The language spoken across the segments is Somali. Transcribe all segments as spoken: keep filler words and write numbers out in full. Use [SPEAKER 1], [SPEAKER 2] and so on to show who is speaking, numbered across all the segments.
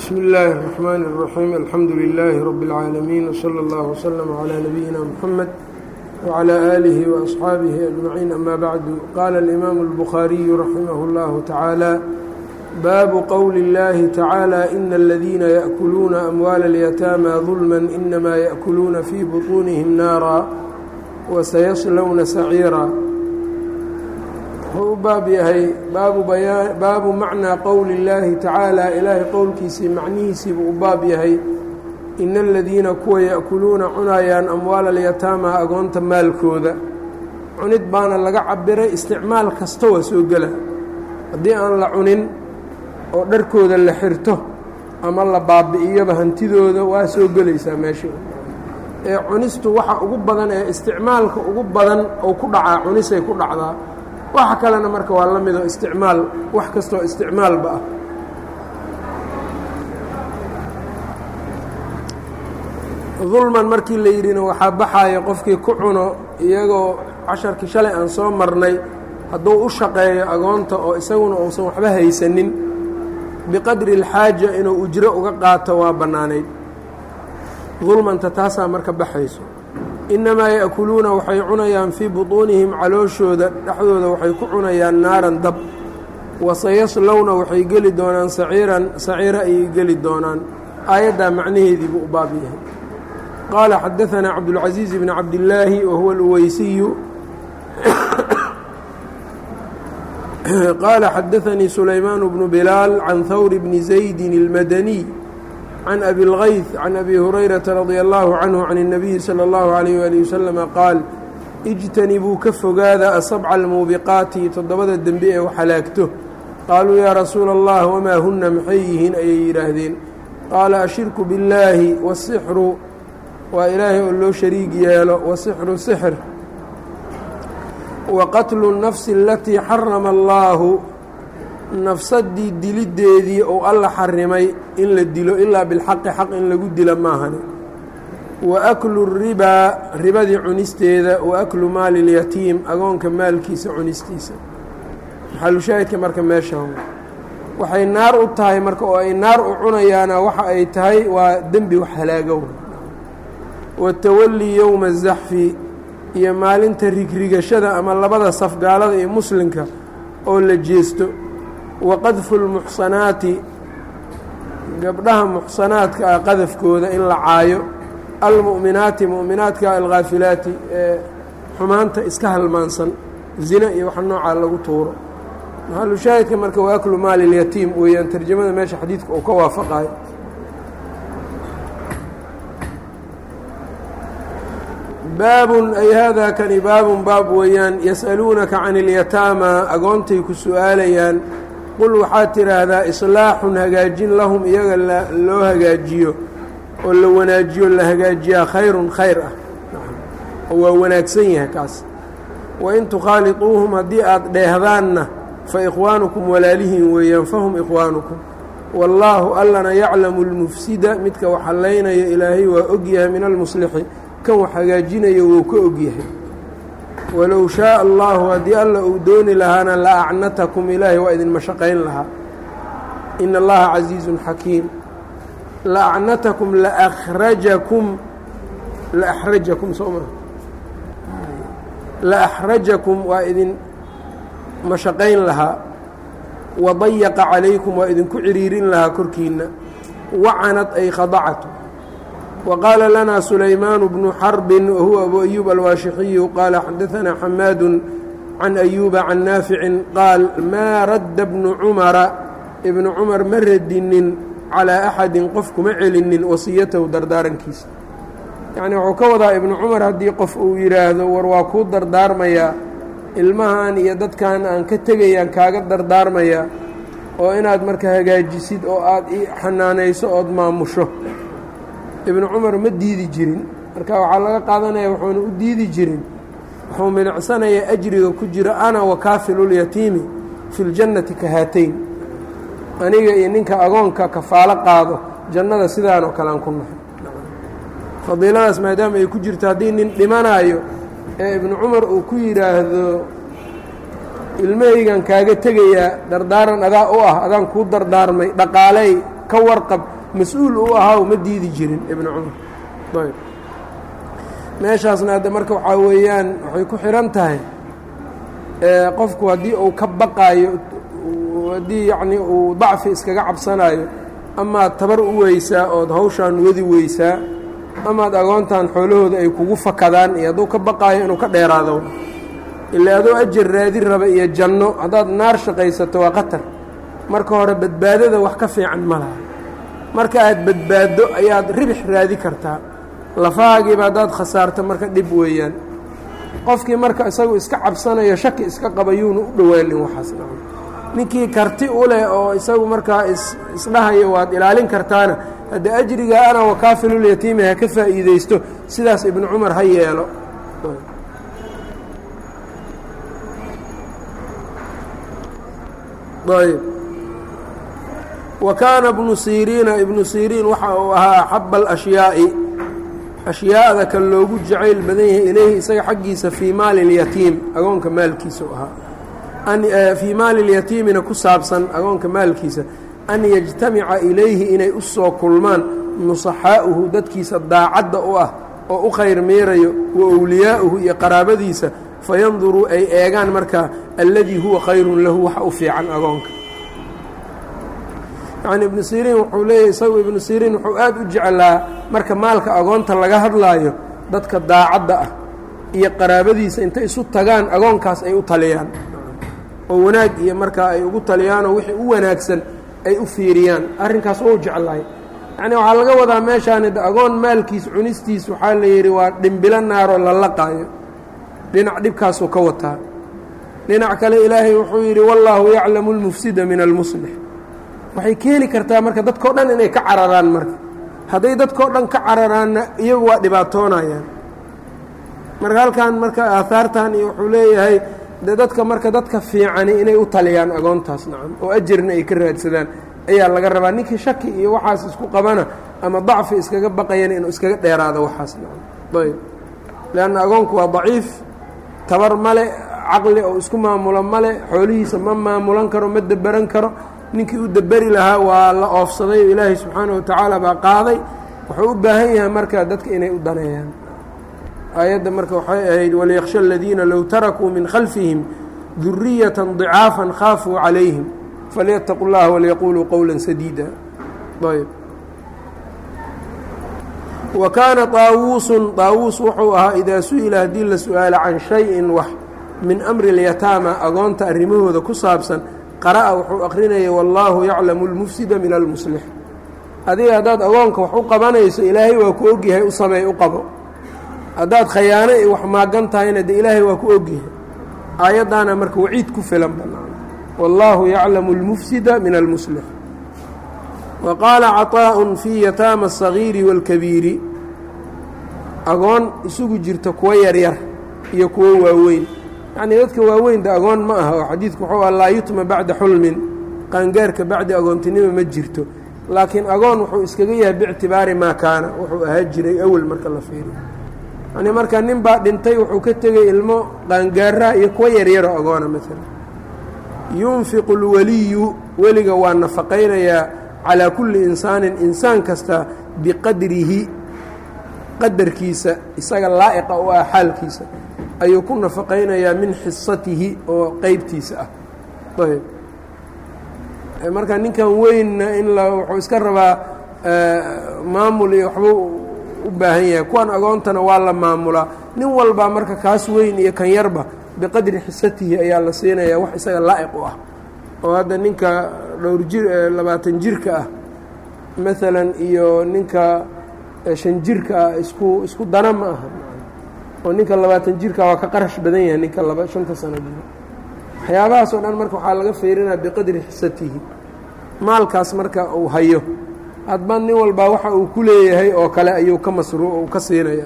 [SPEAKER 1] بسم الله الرحمن الرحيم الحمد لله رب العالمين وصلى الله وسلم على نبينا محمد وعلى آله وأصحابه أجمعين أما بعد قال الإمام البخاري رحمه الله تعالى باب قول الله تعالى إن الذين يأكلون أموال اليتامى ظلما إنما يأكلون في بطونهم نارا وسيصلون سعيرا wuxuu u baab yahay baabu bayaan baabu macnaa qowli اllaahi tacaala ilaahay qowlkiisii macnihiisii buu u baab yahay ina aladiina kuwa ya'kuluuna cunayaan amwaala alyataama agoonta maalkooda cunid baana laga cabiray isticmaal kasta waa soo gela haddii aan la cunin oo dharkooda la xirto ama la baabi'iyoba hantidooda waa soo gelaysaa meesha ee cunistu waxa ugu badan ee isticmaalka ugu badan oo ku dhacaa cunisay ku dhacdaa waxa kalena marka waa la mido isticmaal wax kastoo isticmaalba ah dulman markii la yidhina waxaa baxaya qofkii ku cuno iyagoo casharkii shalay aan soo marnay hadduu u shaqeeyo agoonta oo isaguna uusan waxba haysanin biqadri اlxaaja inuu ujro uga qaato waa bannaanayd dulmanta taasaa marka baxayso inamaa ya'kuluuna waxay cunayaan fii butuunihim calooshooda dhexdooda waxay ku cunayaan naaran dab wasayaslowna waxay geli doonaan saciiran saciira ayay geli doonaan aayaddaa macnaheedii buu u baab yahay qaala xadaanaa cabdulcasiiz bni cabdillaahi wa huwa alweysiyu qaala xadaanii sulaymaan bnu bilaal can hawr bni zaydin اlmadaniy can abi اlgayث can abi hurayrata radia allahu canhu can الnabiyi salى اllahu عalayh wali wasalama qaal ijtanibuu ka fogaada asabca almuubiqaati toddobada dembi ee wax halaagto qaaluu yaa rasuula allah wamaa huna maxay yihiin ayay yidhaahdeen qaala ashirku billaahi wasixru waa ilaahay oo loo shariig yeelo wasixru sixr wa qatlu الnafsi alatii xarama allaahu nafsadii diliddeedii ou alla xarimay in la dilo ilaa bilxaqi xaq in lagu dila maahane wa aklu ribaa ribadii cunisteeda wa aklu maali اlyatiim agoonka maalkiisa cunistiisa maxalushaahidka marka meeshaan waxay naar u tahay marka oo ay naar u cunayaana waxa ay tahay waa dembi wax halaagow watawallii yowma azaxfi iyo maalinta rigrigashada ama labada saf gaalada iyo muslimka oo la jeesto waqadfu lmuxsanaati gabdhaha muxsanaadka ah qadafkooda in la caayo almu'minaati mu'minaadka alghaafilaati ee xumaanta iska halmaansan zina iyo waxa noocaa lagu tuuro maxalu shaahidka marka waa aklu maali اlyatiim weeyaan tarjamada meesha xadiidka uu ka waafaqayo baabun ay haadaa kani baabun baab weeyaan yas'aluunaka can اlyataama agoontay ku su'aalayaan qul waxaad tidhaahdaa islaaxun hagaajin lahum iyaga loo hagaajiyo oo la wanaajiyo la hagaajiyaa khayrun khayr ah oo waa wanaagsan yahay kaas wain tukhaaliطuuhum haddii aad dheehdaanna fa ikhwaanukum walaalihiin weeyaan fahum ikhwaanukum wallaahu allana yaclamu اlmufsida midka wax hallaynaya ilaahay waa ogyahay min almuslixi kan wax hagaajinayo wuu ka ogyahay walow shaaa allahu haddii alla uu dooni lahaana la acnatakum ilaahay waa idin mashaqayn lahaa ina allaha casiizun xakiim la acnatakum laarajakum la axrajakum sooma la axrajakum waa idin mashaqayn lahaa wadayaqa calaykum waa idinku ciriirin lahaa korkiinna wacanad ay khadacatu وqاala lana سulaymaan بن xرb whuwa أbu أyuب الwaashixiyu qaala xadaثna xamaad can أyuba can naafici qaal maa radda bnu cumara ibnu cumar ma radinin calىa أxadi qof kuma celinin wasiyatahu dardaarankiisa yacni wuxuu ka wadaa ibnu cumar haddii qof uu yidhaahdo war waa kuu dardaarmayaa ilmahan iyo dadkan aan ka tegayaan kaaga dardaarmayaa oo inaad marka hagaajisid oo aad i xanaanayso ood maamusho ibnu cumar ma diidi jirin marka waxaa laga qaadanaya wuxuuna u diidi jirin wuxuu milicsanayaa ajriga ku jira ana wakaafilulyatiimi fi ljannati ka haatayn aniga iyo ninka agoonka kafaalo qaado jannada sidaan oo kale aan ku nahay fadiiladaas maadaama ay ku jirto haddii nin dhimanaayo ee ibnu cumar uu ku yidhaahdo ilmahaygan kaaga tegayaa dardaaran adaa u ah adaan kuu dardaarmay dhaqaaley ka warqab mas-uul uu ahaa ma diidi jirin ibnu cumar ayb meeshaasna hadda marka waxaa weeyaan waxay ku xihan tahay qofku haddii uu ka baqaayo haddii yacnii uu dacfi iskaga cabsanaayo amaad tabar u weysaa ood hawshaan wadi weysaa amaad agoontan xoolahooda ay kugu fakadaan iyo hadduu ka baqaayo inuu ka dheeraado ilaa adoo ajar raadin raba iyo janno haddaad naar shaqaysato waa qatar marka hore badbaadada wax ka fiican ma laha marka aad badbaaddo ayaad ribix raadi kartaa lafahaagiiba haddaad khasaarto marka dhib weeyaan qofkii marka isagu iska cabsanayo shaki iska qaba yuuna u dhowaanin waxaas ninkii karti u leh oo isagu markaa isdhahayo waad ilaalin kartaana hadda ajrigaa ana wakaafilulyatiimi ha ka faa'iidaysto sidaas ibnu cumar ha yeelo ayb wa kaana ibnu siriina ibnu siriin waxa uu ahaa axaba alashyaai ashyaa'da kan loogu jacayl badan yahay ilayhi isaga xaggiisa fii maali اlyatiim agoonka maalkiisa u ahaa fii maali اlyatiimina ku saabsan agoonka maalkiisa an yajtamica ilayhi inay u soo kulmaan nusaxaa'uhu dadkiisa daacadda u ah oo u khayr meerayo wa wliyaa'uhu iyo qaraabadiisa fayanduruu ay eegaan markaa alladii huwa khayrun lahu waxa u fiican agoonka yacni ibnu siriin wuxuu leeyahay isagu ibnu siriin wuxuu aad u jeclaa marka maalka agoonta laga hadlaayo dadka daacadda ah iyo qaraabadiisa intay isu tagaan agoonkaas ay u taliyaan oo wanaag iyo markaa ay ugu taliyaanoo wixii u wanaagsan ay u fiiriyaan arrinkaas oo jeclaay yacni waxaa laga wadaa meeshaani agoon maalkiis cunistiis waxaa la yidhi waa dhimbilo naaroo la laqaayo dhinac dhibkaasuu ka wataa dhinac kale ilaahay wuxuu yidhi wallaahu yaclamu اlmufsida min almuslix waxay keeni kartaa marka dadkao dhan inay ka cararaan marka hadday dadkao dhan ka cararaanna iyagu waa dhibaatoonayaan marka halkan marka aahaartan iyo wuxuu leeyahay de dadka marka dadka fiicani inay u taliyaan agoontaas nacam oo ajarna ay ka raadsadaan ayaa laga rabaa ninkii shaki iyo waxaas isku qabana ama dacfi iskaga baqayana inuu iskaga dheeraado waxaas nacam ayb leanna agoonku waa daciif tabar male caqli oo isku maamulo male xoolihiisa ma maamulan karo ma daberan karo ninkii u daberi lahaa waa la oofsaday oo ilaahay subxaanahu watacaala baa qaaday wuxuu u baahan yahay marka dadka inay u daneeyaan aayadda marka waxay ahayd waliyakhsha aladiina low tarakuu min khalfihim duriyata ضicaafan khaafuu calayhim falyattaqu اllaha walyaquuluu qowla sadiida ayb wa kaana طaawuusun طaawuus wuxuu ahaa idaa su-ila haddii la su-aalo can shayin wax min amri اlyataama agoonta arrimahooda ku saabsan qara'a wuxuu akrinaya wallaahu yaclamu اlmufsida min almuslix adiga haddaad agoonka wax u qabanayso ilaahay waa ku ogyahay u sameey u qabo haddaad khayaano iyo wax maagan tahayna de ilaahay waa ku ogyahay aayaddaana marka waciid ku filan bannaan wallaahu yaclamu اlmufsida min almuslix wa qaala caطaaءun fii yataama الصagiiri wاlkabiiri agoon isugu jirta kuwa yaryar iyo kuwo waaweyn yacnii dadka waaweyn da agoon ma aha oo xadiidku wuxuu ah laa yutma bacda xulmin qaangaarka bacdi agoontinimo ma jirto laakiin agoon wuxuu iskaga yahay biictibaari maa kaana wuxuu ahaa jiray awel marka la fiiriyo yacnii marka nin baa dhintay wuxuu ka tegey ilmo qaangaaraha iyo kuwa yaryaro agoona maalan yunfiqu اlwaliyu weliga waa nafaqaynayaa calaa kulli insaanin insaan kasta biqadrihi qadarkiisa isaga laa'iqa u ah xaalkiisa ayuu ku nafaqaynayaa min xisatihi oo qeybtiisa ah ayb marka ninkan weynna in la wuxuu iska rabaa maamul iyo waxbuu u baahan yahay kuwan agoontana waa la maamulaa nin walbaa marka kaas weyn iyo kan yarba biqadri xisatihi ayaa la siinayaa wax isaga laa'iq u ah oo hadda ninka dhowr jir labaatan jirka ah maalan iyo ninka shan jirka ah isku isku dana ma aha oo ninka labaatan jirka waa ka qarash badan yahay ninka laba shanta sano jiro waxyaabahaas oo dhan marka waxaa laga fiirinaa biqadri xisatihi maalkaas marka uu hayo hadba nin walbaa waxa uu ku leeyahay oo kale ayuu ka masru u ka siinaya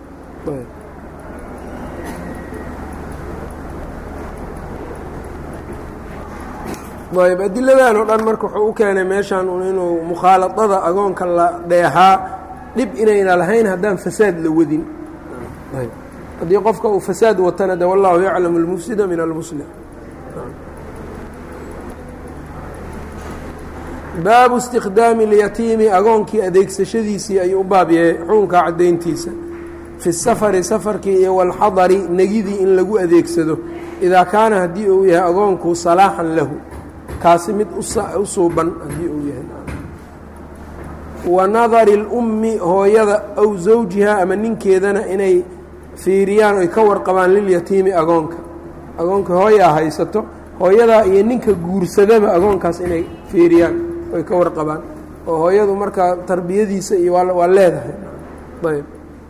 [SPEAKER 1] ayb adiladan oo dhan marka wuxuu u keenay meeshaan inuu mukhaaladada agoonka la dheehaa dhib inayna lahayn haddaan fasaad la wadin haddii qofka uu fasaad watana de wallaahu yaclamu اlmufsida min almuslix baabu istikhdaami اlyatiimi agoonkii adeegsashadiisii ayuu u baab yahay xukunka caddayntiisa fi safari safarkii iyo walxadari negidii in lagu adeegsado idaa kaana haddii uu yahay agoonku salaaxan lahu kaasi mid u suuban haddii uu yahay wa nadari اlummi hooyada aw zawjiha ama ninkeedana inay fiiriyaan oy ka warqabaan lilyatiimi agoonka agoonka hooyaa haysato hooyadaa iyo ninka guursadaba agoonkaas inay fiiriyaan oy ka warqabaan oo hooyadu markaa tarbiyadiisa iyo waa leedahay ayb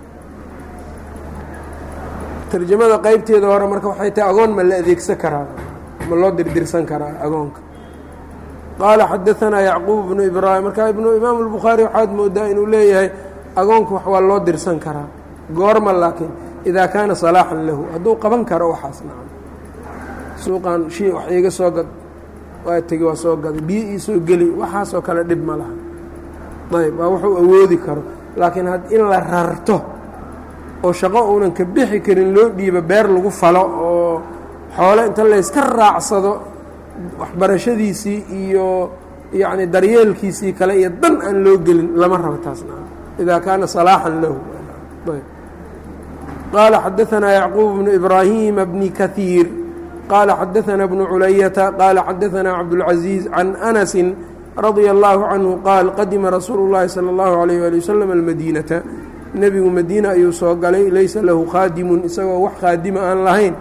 [SPEAKER 1] tarjamada qaybteeda hore marka waxay tahay agoon ma la adeegsan karaa ma loo dirdirsan karaa agoonka qaala xadaanaa yacquub bnu ibraahim marka ibnu imaam albukhaari waxaad moodaa inuu leeyahay agoonka wax waa loo dirsan karaa goorma laakiin idaa kaana salaaxan lahu hadduu qaban karo waxaas nacam suuqan shii wax iiga soo gad waa tegi waa soo gaday biyo ii soo geli waxaasoo kale dhib ma laha ayb waa wuxuu awoodi karo laakiin had in la rarto oo shaqo uunan ka bixi karin loo dhiibo beer lagu falo oo xoole inta layska raacsado waxbarashadiisii iyo yacni daryeelkiisii kale iyo dan aan loo gelin lama rabo taasna idaa kaana salaaxan lahu qaala xadaanaa yacquub bnu ibraahiima bni kahiir qaala xadaanaa bnu culayata qaala xadaanaa cabdulcaziiz can anasi radia allaahu canhu qaal qadima rasuulu llaahi sala allahu alayh waali wasalam almadiinata nebigu madiina ayuu soo galay laysa lahu khaadimun isagoo wax khaadima aan lahayn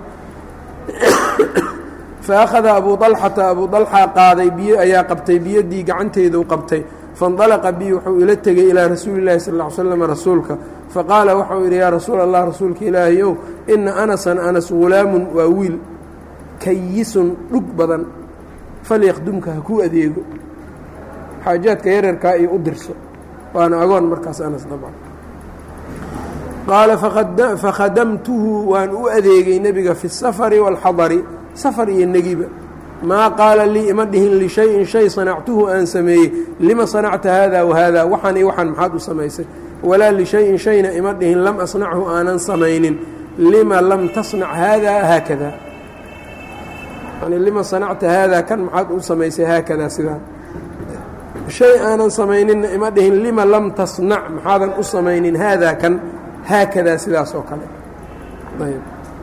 [SPEAKER 1] fa akhada abuu dalxata abuu dalxa qaaday biyo ayaa qabtay biyadii gacanteeduu qabtay faindalaqa bi wuxuu ila tegey ilaa rasuuli llahi sal ll ly slam rasuulka faqaala waxau yidhi yaa rasuula allah rasuulka ilaahay ow ina anasan anas hulaamun waa wiil kayisun dhug badan falyakhdumka ha kuu adeego xaajaadka yararkaa iyo u dirso waana agoon markaas anas dabcan qaala fakhadamtuhu waan u adeegay nebiga fi الsafari wاlxadari safar iyo negiba maa qaala lii ima dhihin lishayin shay sanactuhu aan sameeyey lima sanacta haada wahaada waxaan iyo waxaan maxaad u samaysay walaa lishayin shayna ima dhihin lam asnachu aanan samaynin lima lam tasnac haada haakada yani lima sanacta haada kan maxaad u samaysay haakada sidaan shay aanan samayninna ima dhihin lima lam tasnac maxaadan u samaynin haada kan haakadaa sidaas oo kale ayb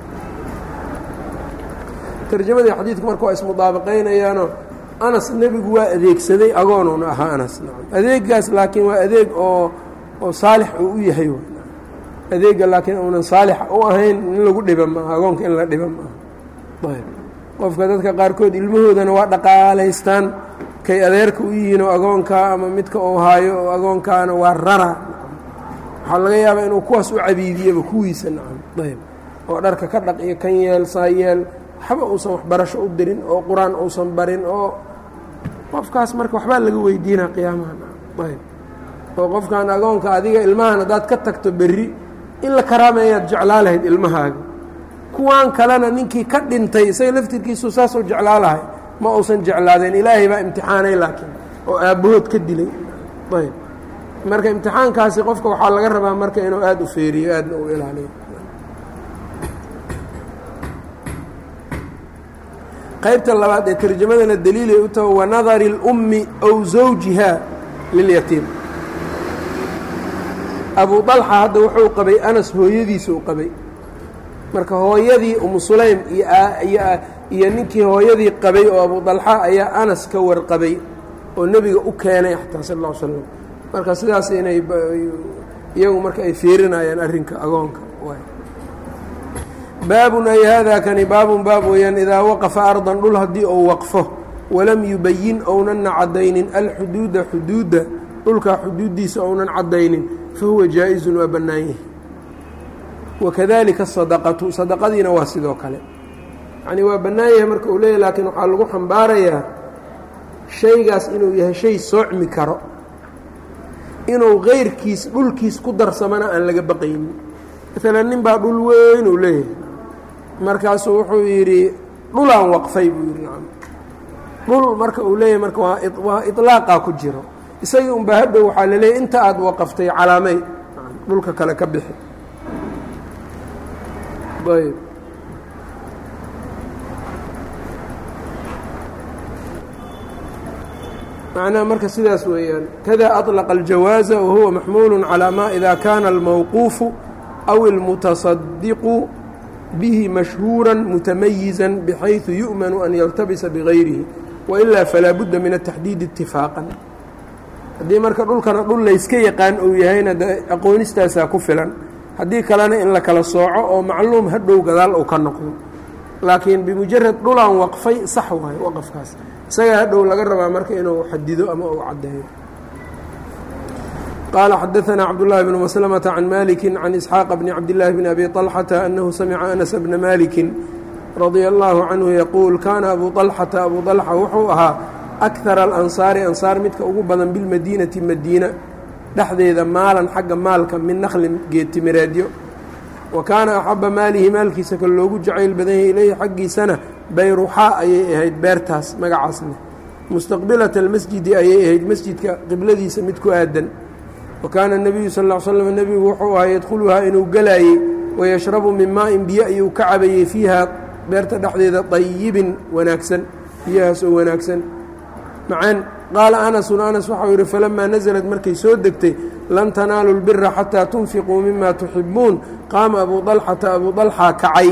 [SPEAKER 1] tarjamadii xadiidku marka waa ismudaabaqaynayaanoo anas nebigu waa adeegsaday agoonuuna ahaa anas adeegaas laakiin waa adeeg oo oo saalix uu u yahay adeega laakiin uunan saalix u ahayn in lagu dhiba maaha agoonka in la dhiba maaha ayb qofka dadka qaarkood ilmahoodana waa dhaqaalaystaan kay adeerka u yihiin oo agoonkaa ama midka uu haayo oo agoonkaana waa rara waxaa laga yaabaa inuu kuwaas u cabiidiyaba kuwiisa nacam ayb oo dharka ka dhaq iyo kan yeel saa yeel waxba uusan waxbarasho u dirin oo qur-aan uusan barin oo qofkaas marka waxbaa laga weydiinaa qiyaamaha ayb oo qofkan agoonka adiga ilmahan haddaad ka tagto berri in la karaameeyaad jeclaa lahayd ilmahaaga kuwaan kalena ninkii ka dhintay isaga laftirkiisu saasuu jeclaa lahay ma uusan jeclaadeen ilaahay baa imtixaanay laakiin oo aabbahood ka dilay ayb marka imtixaankaasi qofka waxaa laga rabaa marka inuu aada u feeriyo aadna u ilaaliyo qaybta labaad ee tarjamadana daliilay u taho wanadari اlummi ow zawjiha lilyatiim abu dalxa hadda wuxuu qabay anas hooyadiisa u qabay marka hooyadii umu sulaym iyo iyo ninkii hooyadii qabay oo abu dalxa ayaa anas ka warqabay oo nebiga u keenay xataa sal ll ly slam marka sidaas inay iyagu marka ay fiirinayaan arrinka agoonka baabun ay haadaa kani baabun baab weeyaan idaa waqafa ardan dhul haddii ou waqfo walam yubayin ownanna caddaynin alxuduuda xuduudda dhulkaa xuduuddiisa ounan caddaynin fa huwa jaa-izun waa bannaan yahay wakadalika asadaqatu sadaqadiina waa sidoo kale yacnii waa bannaan yahay marka uu leeyahy laakiin waxaa lagu xambaarayaa shaygaas inuu yahay shay soocmi karo inuu keyrkiis dhulkiis ku darsamana aan laga baqaynin maalan nin baa dhul weyn uu leeyahay markaasuu wuxuu yidhi dhulaan waqfay buu yidhi nacam dhul marka uu leeyahay marka waa waa iطlaaqaa ku jiro isagii unbaa hadhow waxaa la leeyahy inta aada waqaftay calaamay dhulka kale ka bixi ayb macnaha marka sidaas weeyaan kada aطlaqa اljawaaza wahuwa maxmuul calىa ma ida kana almawquufu aw اlmutasadiqu bihi mashhuura mutamayiza bxayثu yu'manu an yaltabisa bغayrihi wailaa falaa budda min ataxdiidi itifaaqan haddii marka dhulkana dhul layska yaqaan uu yahayna de aqoonistaasaa ku filan haddii kalena in la kala sooco oo macluum hadhow gadaal uu ka noqdo laakiin bimujarad dhulaan waqfay sax waayo waqafkaas isagaa hadhow laga rabaa marka inuu xadido ama uu caddeeyo qaala xadaثanaa cabdالlahi bn maslamةa can maliki can isxaaqa bni cabdالlahi bni abi طalxata anahu samica anas bna maliki radia اllaahu canhu yaquul kaana abu طalxata abu طalxa wuxuu ahaa akara alansaari ansaar midka ugu badan bilmadiinati madiina dhexdeeda maalan xagga maalka min nakhlin geedtimireedyo wa kaana axaba maalihi maalkiisa ka loogu jacayl badan yahay ilayhi xaggiisana bayruxaa ayay ahayd beertaas magacaasna mustaqbilata almasjidi ayay ahayd masjidka qibladiisa mid ku aadan wa kaana nebiyu sal ll ly slam nebigu wuxuu ahaa yadkhuluhaa inuu galaayey wayashrabu min maa-in biyo ayuu ka cabayey fiiha beerta dhexdeeda dayibin wanaagsan biyahaas oo wanaagsan macaan qaala anasun anas waxau yidhi falamaa nasalad markay soo degtay lan tanaalu lbira xataa tunfiquu mima tuxibuun qaama abuu طalxata abuu طalxaa kacay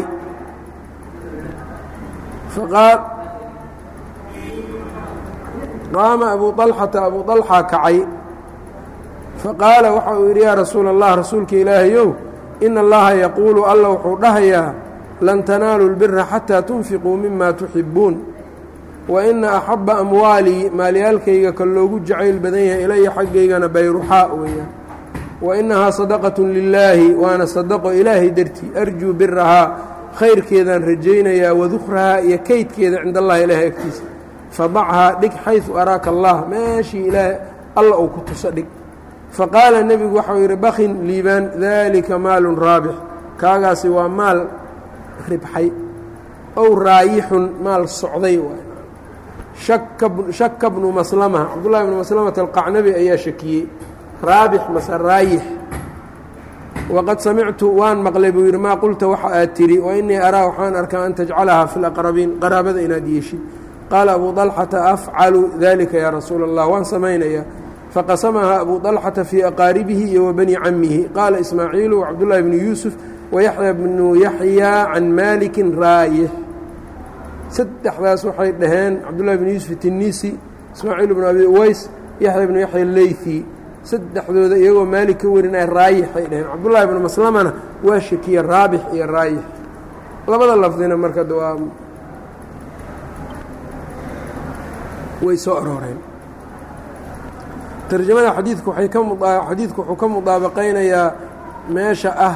[SPEAKER 1] qaama abuu طalxata abuu طalxaa kacay faqaala waxa uu yidhi yaa rasuula allah rasuulka ilaahayow ina allaha yaquulu alla wuxuu dhahayaa lan tanaalu lbira xataa tunfiquu mima tuxibuun wa ina axaba amwaalii maalyaalkayga ka loogu jacayl badan yahay ilaya xaggaygana bayruxaa weeyaan wa inahaa sadaqatu lilaahi waana sadaqo ilaahay dartii arjuu birahaa khayrkeedaan rajaynayaa wadukrahaa iyo kaydkeeda cinda allahi ilaahay agtiisa fadachaa dhig xaysu araaka allah meeshii ilaahay alla uu ku tuso dhig faqaala nebigu waxau yidhi bakin liibaan daalika maalun raabix kaagaasi waa maal ribxay ow raayixun maal socday waay shaka bnu maslama cabdullahi bnu maslamata alqacnabi ayaa shakiyey raabix mase raayix waqad samictu waan maqlay buu yidhi maa qulta waxa aad tidhi wa innii araa waxaan arkaa an tajcalahaa fi laqrabiin qaraabada inaad yeeshid qaala abuu طalxata afcalu dalika yaa rasuula allah waan samaynayaa faqasamahaa abuu طalxata fii aqaaribihi iyo wa bani camihi qaala ismaaciilu wacabdullahi bnu yuusuf wayaxya bnu yaxyaa can maalikin raayix saddexdaas waxay dhaheen cabdullahi bnu yuusuf tinisi ismaaciil bnu abi uways yaxya bnu yaxya leythi saddexdooda iyagoo maalik ka warinaya raayixay dhaheen cabdullaahi bnu maslamana waa shakiye raabix iyo raayix labada lafdina marka waa way soo arooreen tarjamada xadiidku waay ka xadiidku wuxuu ka mudaabaqaynayaa meesha ah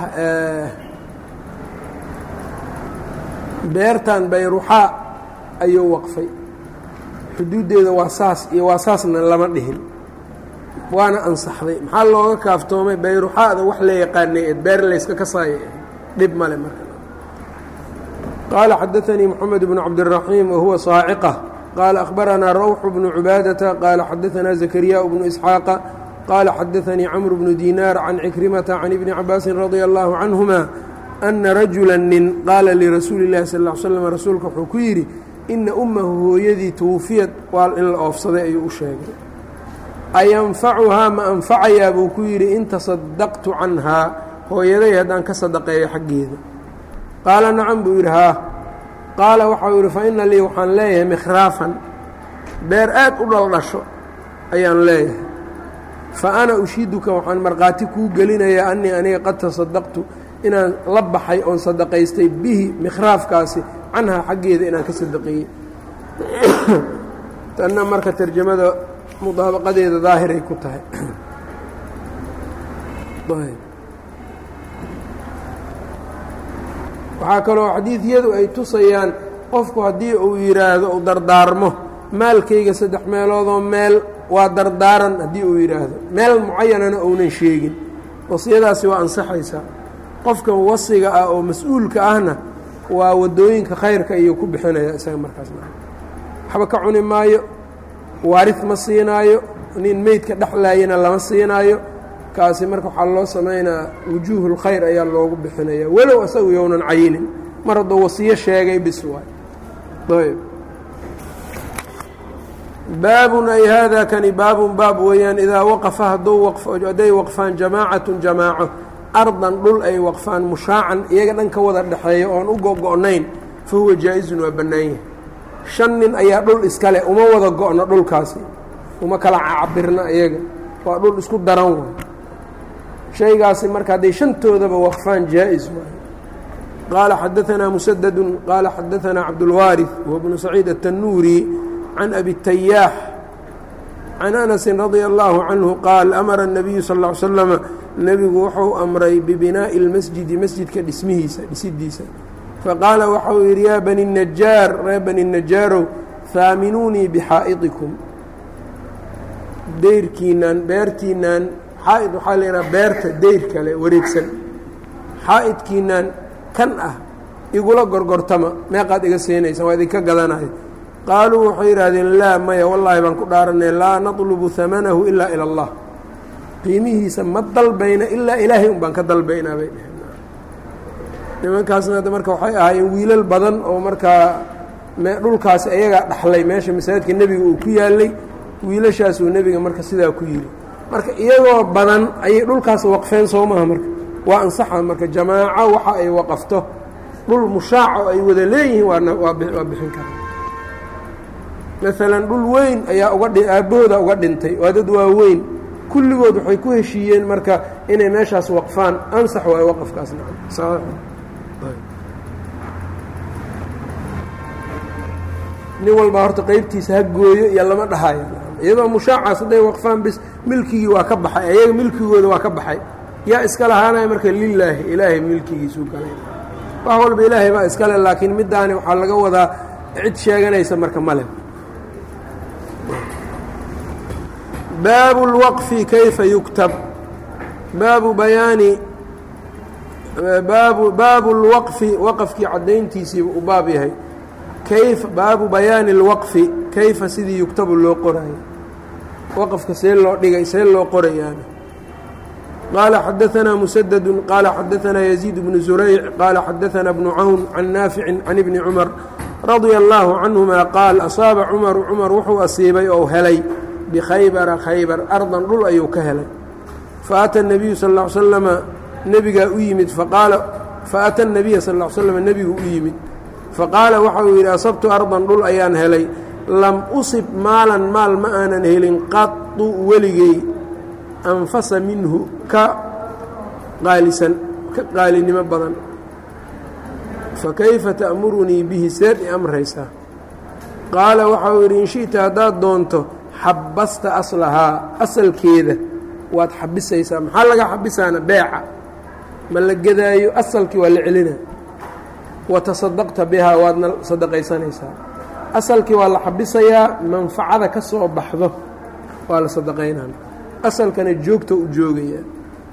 [SPEAKER 1] beertan bayruxaa ayuu waqfay xuduuddeeda waa saas iyo waa saasna lama dhihin waana ansaxday maxaa looga kaaftoomay bayruxaada wax la yaqaanay ee beer layska kasaaya dhib male marka qaala xadaanii moxamed bnu cabdiraxiim wahuwa saaciqa qaala akhbaranaa rawxu bnu cubaadata qaala xadaanaa zakariyaa bnu isxaaqa qaala xadaanii camru bnu diinaar can cikrimata can ibni cabaasin radia allaahu canhuma ana rajula nin qaala lirasuuli اllahi sal ll slam rasuulka wuxuu ku yidhi ina ummahu hooyadii twufiyad waa in la oofsaday ayuu u sheegay ayanfacuhaa ma anfacayaa buu ku yidhi in tasadaqtu canhaa hooyaday haddaan ka sadaqeeyo xaggeeda qaala nacam buu yidhi haa qaala waxau yidhi fa ina lii waxaan leeyahay mikhraafan beer aad u dhaldhasho ayaan leeyahay fa ana ushiduka waxaan markhaati kuu gelinayaa anii aniga qad tasadaqtu inaan la baxay oon sadaqaystay bihi mikhraafkaasi canhaa xaggeeda inaan ka sadaqeeyey tanna marka tarjamada mudaabaqadeeda daahiray ku tahay waxaa kaloo xadiidyadu ay tusayaan qofku haddii uu yidhaahdo uu dardaarmo maalkayga saddex meeloodoo meel waa dardaaran haddii uu yidhaahdo meel mucayanana ounan sheegin wasiyadaasi waa ansaxaysaa qofkan wasiga ah oo mas-uulka ahna waa waddooyinka khayrka ayuu ku bixinaya isaga markaasna waxba ka cuni maayo waarid ma siinaayo nin meydka dhexlaayana lama siinaayo kaasi marka waxaa loo samaynaa wujuuhulkhayr ayaa loogu bixinaya walow asagu yownan cayinin mar hadduu wasiyo sheegay bis waay ayb baabun ay haadaa kani baabun baab weeyaan idaa waqafa hadduu hadday waqfaan jamaacatun jamaaco ardan dhul ay waqfaan mushaacan iyaga dhan ka wada dhexeeya oon u go-go-nayn fa huwa jaa-izun waa bannaan yahay shan nin ayaa dhul iskale uma wada go-no dhulkaasi uma kala cabirna iyaga waa dhul isku daran way shaygaasi marka hadday shantoodaba waqfaan jaa-is waayo qaala xadaanaa musadadun qaala xadaanaa cabdulwaariث wa bnu saciid الtanuuri can abi tayaax can anasin radia allahu canhu qaal amara الnabiyu sal ا ly slama nebigu wuxuu amray bibinaa'i اlmasjidi masjidka dhismihiisa dhisidiisa faqaala waxau yidhi yaa bani najaar ree bani najaarow haaminuunii bixaa'idikum deyrkiinaan beertiinaan xaa'id waxaa laydhaha beerta deyr kale wareegsan xaa'idkiinaan kan ah igula gorgortama meeqaad iga siinaysa waa idinka gadanaya qaaluu waxay yidhaahdeen laa maya wallaahi baan ku dhaaranay laa natlubu hamanahu ilaa ila allah qiimihiisa ma dalbayna ilaa ilaahay un baan ka dalbaynaa bay dheheen nimankaasna hadda marka waxay ahaayeen wiilal badan oo markaa dhulkaasi ayagaa dhaxlay meesha masaajidka nebiga uu ku yaalay wiilashaasuu nebiga marka sidaa ku yidhi marka iyagoo badan ayay dhulkaas waqfeen soo maha marka waa ansaxa marka jamaaco waxa ay waqafto dhul mushaaco ay wada leeyihiin waawaa bixin karaa maalan dhul weyn ayaa uga aabbahooda uga dhintay waa dad waaweyn kulligood waxay ku heshiiyeen marka inay meeshaas waqfaan ansax waayo waqafkaasna nin walbaa horta qeybtiisa ha gooyo iyo lama dhahayo iyadoo mushaacaas hadday waqfaan bis milkigii waa ka baxay ayaga milkigooda waa ka baxay yaa iska lahaanaya marka lilaahi ilaahay milkigiisuu galay wax walba ilaahay baa iskale laakiin middaani waxaa laga wadaa cid sheeganaysa marka male baabu اlwaqfi kayfa yuktab baabu bayaani baabu baabu اlwaqfi waqafkii caddayntiisiiba u baab yahay kayfa baabu bayaani اlwaqfi kayfa sidii yugtabu loo qoraayo waqafka see loo dhigay see loo qorayaana qaala xadaanaa musadadu qaala xadaanaa yaziid bnu zurayc qaala xadaanaa bnu cawn can naaficin can ibni cumar radia allaahu canhuma qaal asaaba cumaru cumar wuxuu asiibay ou helay bikhaybara khaybar ardan dhul ayuu ka helay faata nabiyu sal l slama nebigaa u yimid faqaala faata nabiya sal l slama nebigu u yimid faqaala waxa uu yidhi asabtu ardan dhul ayaan helay lam usib maalan maal ma aanan helin qatu weligey anfasa minhu ka qaalisan ka qaalinimo badan fakayfa ta'murunii bihi seed i amraysaa qaala waxa uu yidhi in shi'ta haddaad doonto xabasta aslahaa asalkeeda waad xabisaysaa maxaa laga xabisaana beeca ma la gedaayo asalkii waa la celina watasadaqta bihaa waadna sadaqaysanaysaa asalkii waa la xabisayaa manfacada ka soo baxdo waa la sadaqaynana asalkana joogta u joogayaa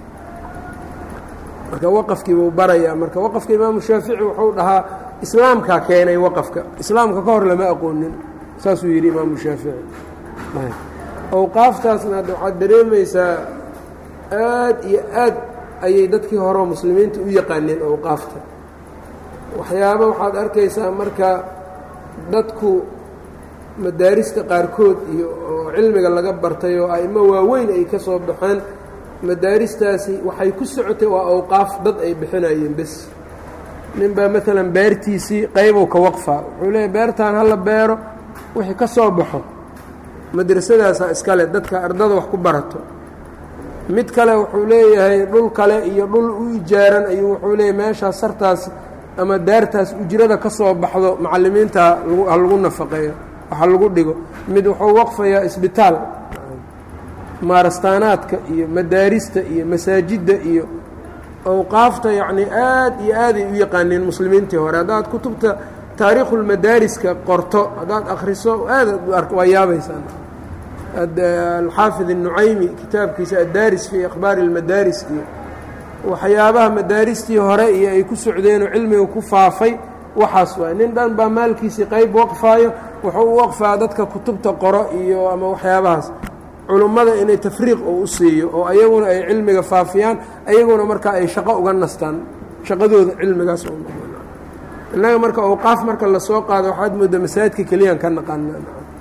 [SPEAKER 1] marka waqafkii buu barayaa marka waqafka imaamu shaafici wuxuu dhahaa islaamkaa keenay waqafka islaamka ka hor lama aqoonin saasuu yidhi imaamu shaafici awqaaftaasna hadda waxaad dareemaysaa aad iyo aad ayay dadkii horeo muslimiinta u yaqaaneen awqaafta waxyaaba waxaad arkaysaa marka dadku madaarista qaarkood iyo oo cilmiga laga bartay oo a'imo waaweyn ay ka soo baxeen madaaristaasi waxay ku socotay waa awqaaf dad ay bixinayeen bes nin baa maalan beertiisii qaybow ka waqfaa wuxuu leeyahy beertaan hala beero wixii ka soo baxo madrasadaasaa iskale dadka ardada wax ku barato mid kale wuxuu leeyahay dhul kale iyo dhul u ijaaran ayuu wuxuu leeyahay meeshaas sartaas ama daartaas ujrada ka soo baxdo macallimiinta ha lagu nafaqeeyo waxa lagu dhigo mid wuxuu waqfayaa isbitaal maarastaanaadka iyo madaarista iyo masaajidda iyo awqaafta yacnii aad iyo aaday u yaqaaneen muslimiintii hore haddaad kutubta taariikhulmadaariska qorto haddaad akhriso aadaad waa yaabaysaan alxaafid الnucaymi kitaabkiisa addaaris fii akhbaari اlmadaaris iyo waxyaabaha madaaristii hore iyo ay ku socdeenoo cilmiga ku faafay waxaas waay nin dhan baa maalkiisii qayb waqfaayo wuxuu u waqfaa dadka kutubta qoro iyo ama waxyaabahaas culummada inay tafriiq oo u siiyo oo ayaguna ay cilmiga faafiyaan ayaguna markaa ay shaqo uga nastaan shaqadooda cilmigaas oo innaga marka awqaaf marka lasoo qaado waxaad moodaa masaajidka keliyaan ka naqaana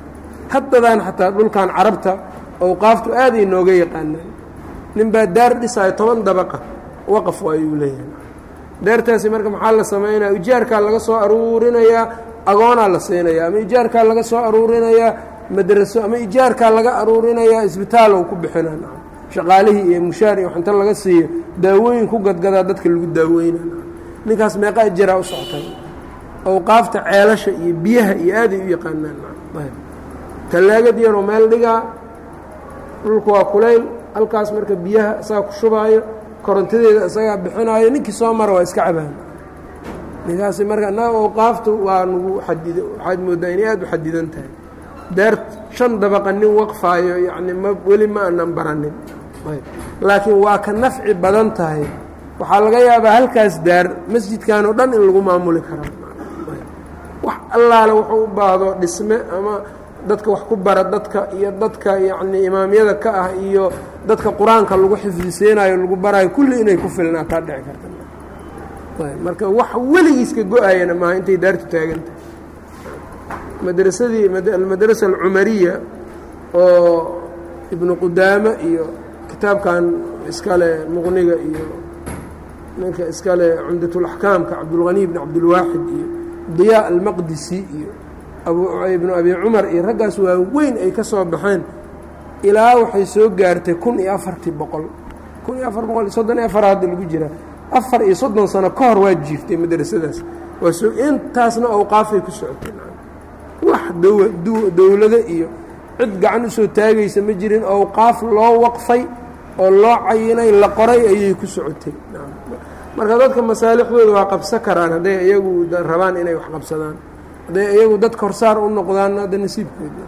[SPEAKER 1] haddadaan xataa dhulkan carabta awqaaftu aaday nooga yaqaanaan nin baa daar dhisaayo toban dabaqa waqaf waayuu leeyahay daartaasi marka maxaa la samaynaya ijaarkaa laga soo aruurinayaa agoonaa la siinayaa ama ijaarkaa laga soo aruurinayaa madraso ama ijaarkaa laga aruurinayaa isbitaalow ku bixinaa shaqaalihii iyo mushaar iyo waxinta laga siiyo daawooyin ku gadgadaa dadka lagu daaweynaa ninkaas meeqa ajaraa u socotay awqaafta ceelasha iyo biyaha iyo aaday u yaqaanaan tallaagad yaroo meel dhigaa dhulku waa kulayl halkaas marka biyaha isagaa ku shubaayo korontadeeda isagaa bixinaayo ninkii soo mara waa iska cabaan ninkaasi marka naga awqaaftu waa nagu xadida waxaad mooddaa inay aada u xadidan tahay daar shan dabaqa nin waqfaayo yacni ma weli ma aanan baranin laakiin waa ka nafci badan tahay waxaa laga yaabaa halkaas daar masjidkan oo dhan in lagu maamuli karaa wax allaale wuxuu u baahdo dhisme ama dadka wax ku bara dadka iyo dadka yacnii imaamyada ka ah iyo dadka qur-aanka lagu xifdiseenaayo lagu baraayo kulli inay ku filnaataa dhici karta marka wax weligiiska go-ayana maaha intay daartu taagan tahay madrasadii almadrasa alcumariya oo ibnu qudaame iyo kitaabkan iskale muqniga iyo ninka iskale cumdatulaxkaamka cabdulghani bn cabdilwaaxid iyo diyaa almaqdisi iyo ibnu abi cumar iyo raggaas waa weyn ay ka soo baxeen ilaa waxay soo gaartay kun iyo afartii boqol kun iyo afar boqol iyo soddon iyo afar hadda lagu jiraa afar iyo soddon sano ka hor waa jiiftay madrasadaas waa soo intaasna awqaafay ku socotay wax dowlado iyo cid gacan usoo taagaysa ma jirin awqaaf loo waqfay oo loo cayinay la qoray ayay ku socotay marka dadka masaalixdooda waa qabsan karaan hadday iyagu rabaan inay wax qabsadaan hadday iyagu dadka horsaar u noqdaan hadda nasiibkooda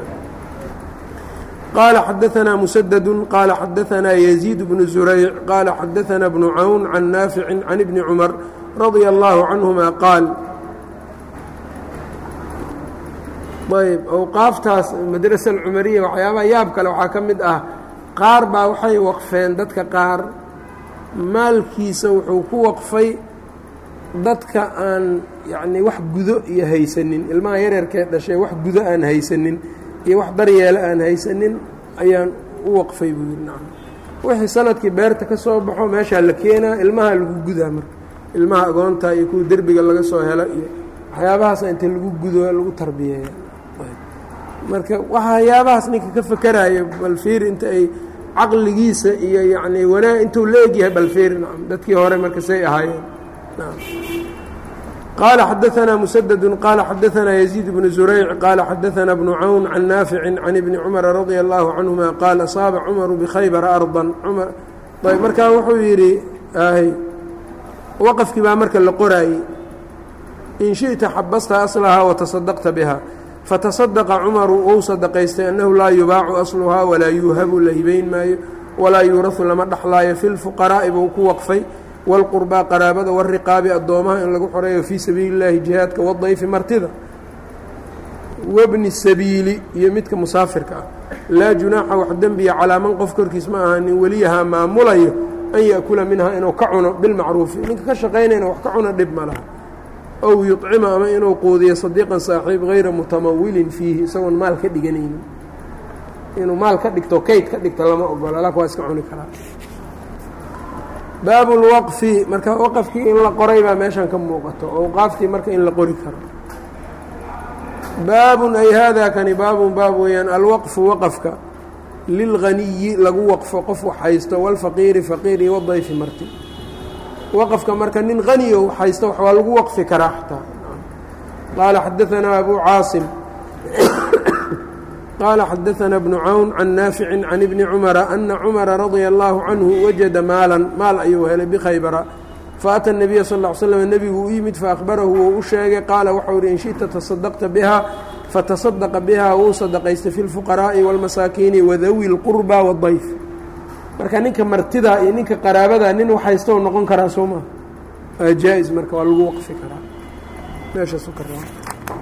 [SPEAKER 1] qaala xadaanaa musadadu qaala xadaanaa yaziid bnu zurayc qaala xadaanaa bnu cawn can naaficin can ibni cumar radia allaahu canhuma qaal ayb awqaaftaas madrasa alcumariya waxyaabaha yaab kale waxaa ka mid ah qaar baa waxay waqfeen dadka qaar maalkiisa wuxuu ku waqfay dadka aan yacnii wax gudo iyo haysanin ilmaha yaryarkee dhashay wax gudo aan haysanin iyo wax daryeelo aan haysanin ayaan u waqfay buu yidhi nacam wixii sanadkii beerta ka soo baxo meeshaa la keenaa ilmaha lagu gudaa marka ilmaha agoonta iyo kuwa derbiga laga soo helo iyo waxyaabahaas inta lagu gudo lagu tarbiyeeya marka waxyaabahaas ninka ka fakeraayo balfiir inta ay caqligiisa iyo yacnii wanaag intuu la egyahay balfiir nacam dadkii hore marka say ahaayeen qaala xadaanaa musadadu qaala xadaanaa yaziid bnu zurayc qaala xadaanaa bnu cawn can naaficin can ibni cumara radia allaahu canhuma qaal asaaba cumaru bikhaybara ardan cumar ayb markaa wuxuu yidhi ahy waqafkii baa marka la qoraayey in shiئta xabasta aslahaa watasadaqta biha fatasadaqa cumaru ou sadaqaystay annahu laa yubaacu asluhaa walaa yuuhabu la hibayn maayo walaa yuurahu lama dhexlaayo fi lfuqaraa'i buu ku waqfay wاlqurbaa qaraabada wاriqaabi addoomaha in lagu xoreeyo fii sabiili اllaahi jihaadka wadayfi martida wabni sabiili iyo midka musaafirka ah laa junaaxa wax dembiya calaa man qof korkiis ma ahanin weliyahaa maamulayo an yaأkula minhaa inuu ka cuno bilmacruufi ninka ka shaqaynayna wax ka cuno dhib ma laha ow yuطcima ama inuu quudiyo sadiiqan saaxiib hayra mutamawilin fiihi isagoon maal ka dhiganaynin inuu maal ka dhigto kayd ka dhigto lama ogola lak waa iska cuni karaa baabu اlwaqfi marka waqafkii in la qoray baa meeshan ka muuqato awqaaftii marka in la qori karo baabun ay haadaa kani baabun baab weeyaan alwaqfu waqafka lilganiyi lagu waqfo qof wax haysto walfaqiiri faqiiri wadayfi marti waqafka marka nin haniyo wax haysto wax waa lagu waqfi karaa xataa qaala xadaanaa abu caasim qaala xadaanaa bnu cawn can naaficin can ibni cumara ana cumara radia allaahu canhu wajada maalan maal ayuu helay bikhaybara faata الnabiya sal ا ly slm nebigu u yimid faahbarahu wou u sheegay qaala waxau ihi in shiئta tasadaqta biha fatasadaqa biha wuu sadaqaystay fi اlfuqaraa'i wاlmasaakiini wadawi اlqurba wاdayf marka ninka martida iyo ninka qaraabada nin wax haysto u noqon karaa soo maa waa jaa-is marka waa lagu waqfi karaa meeshaasu ka raa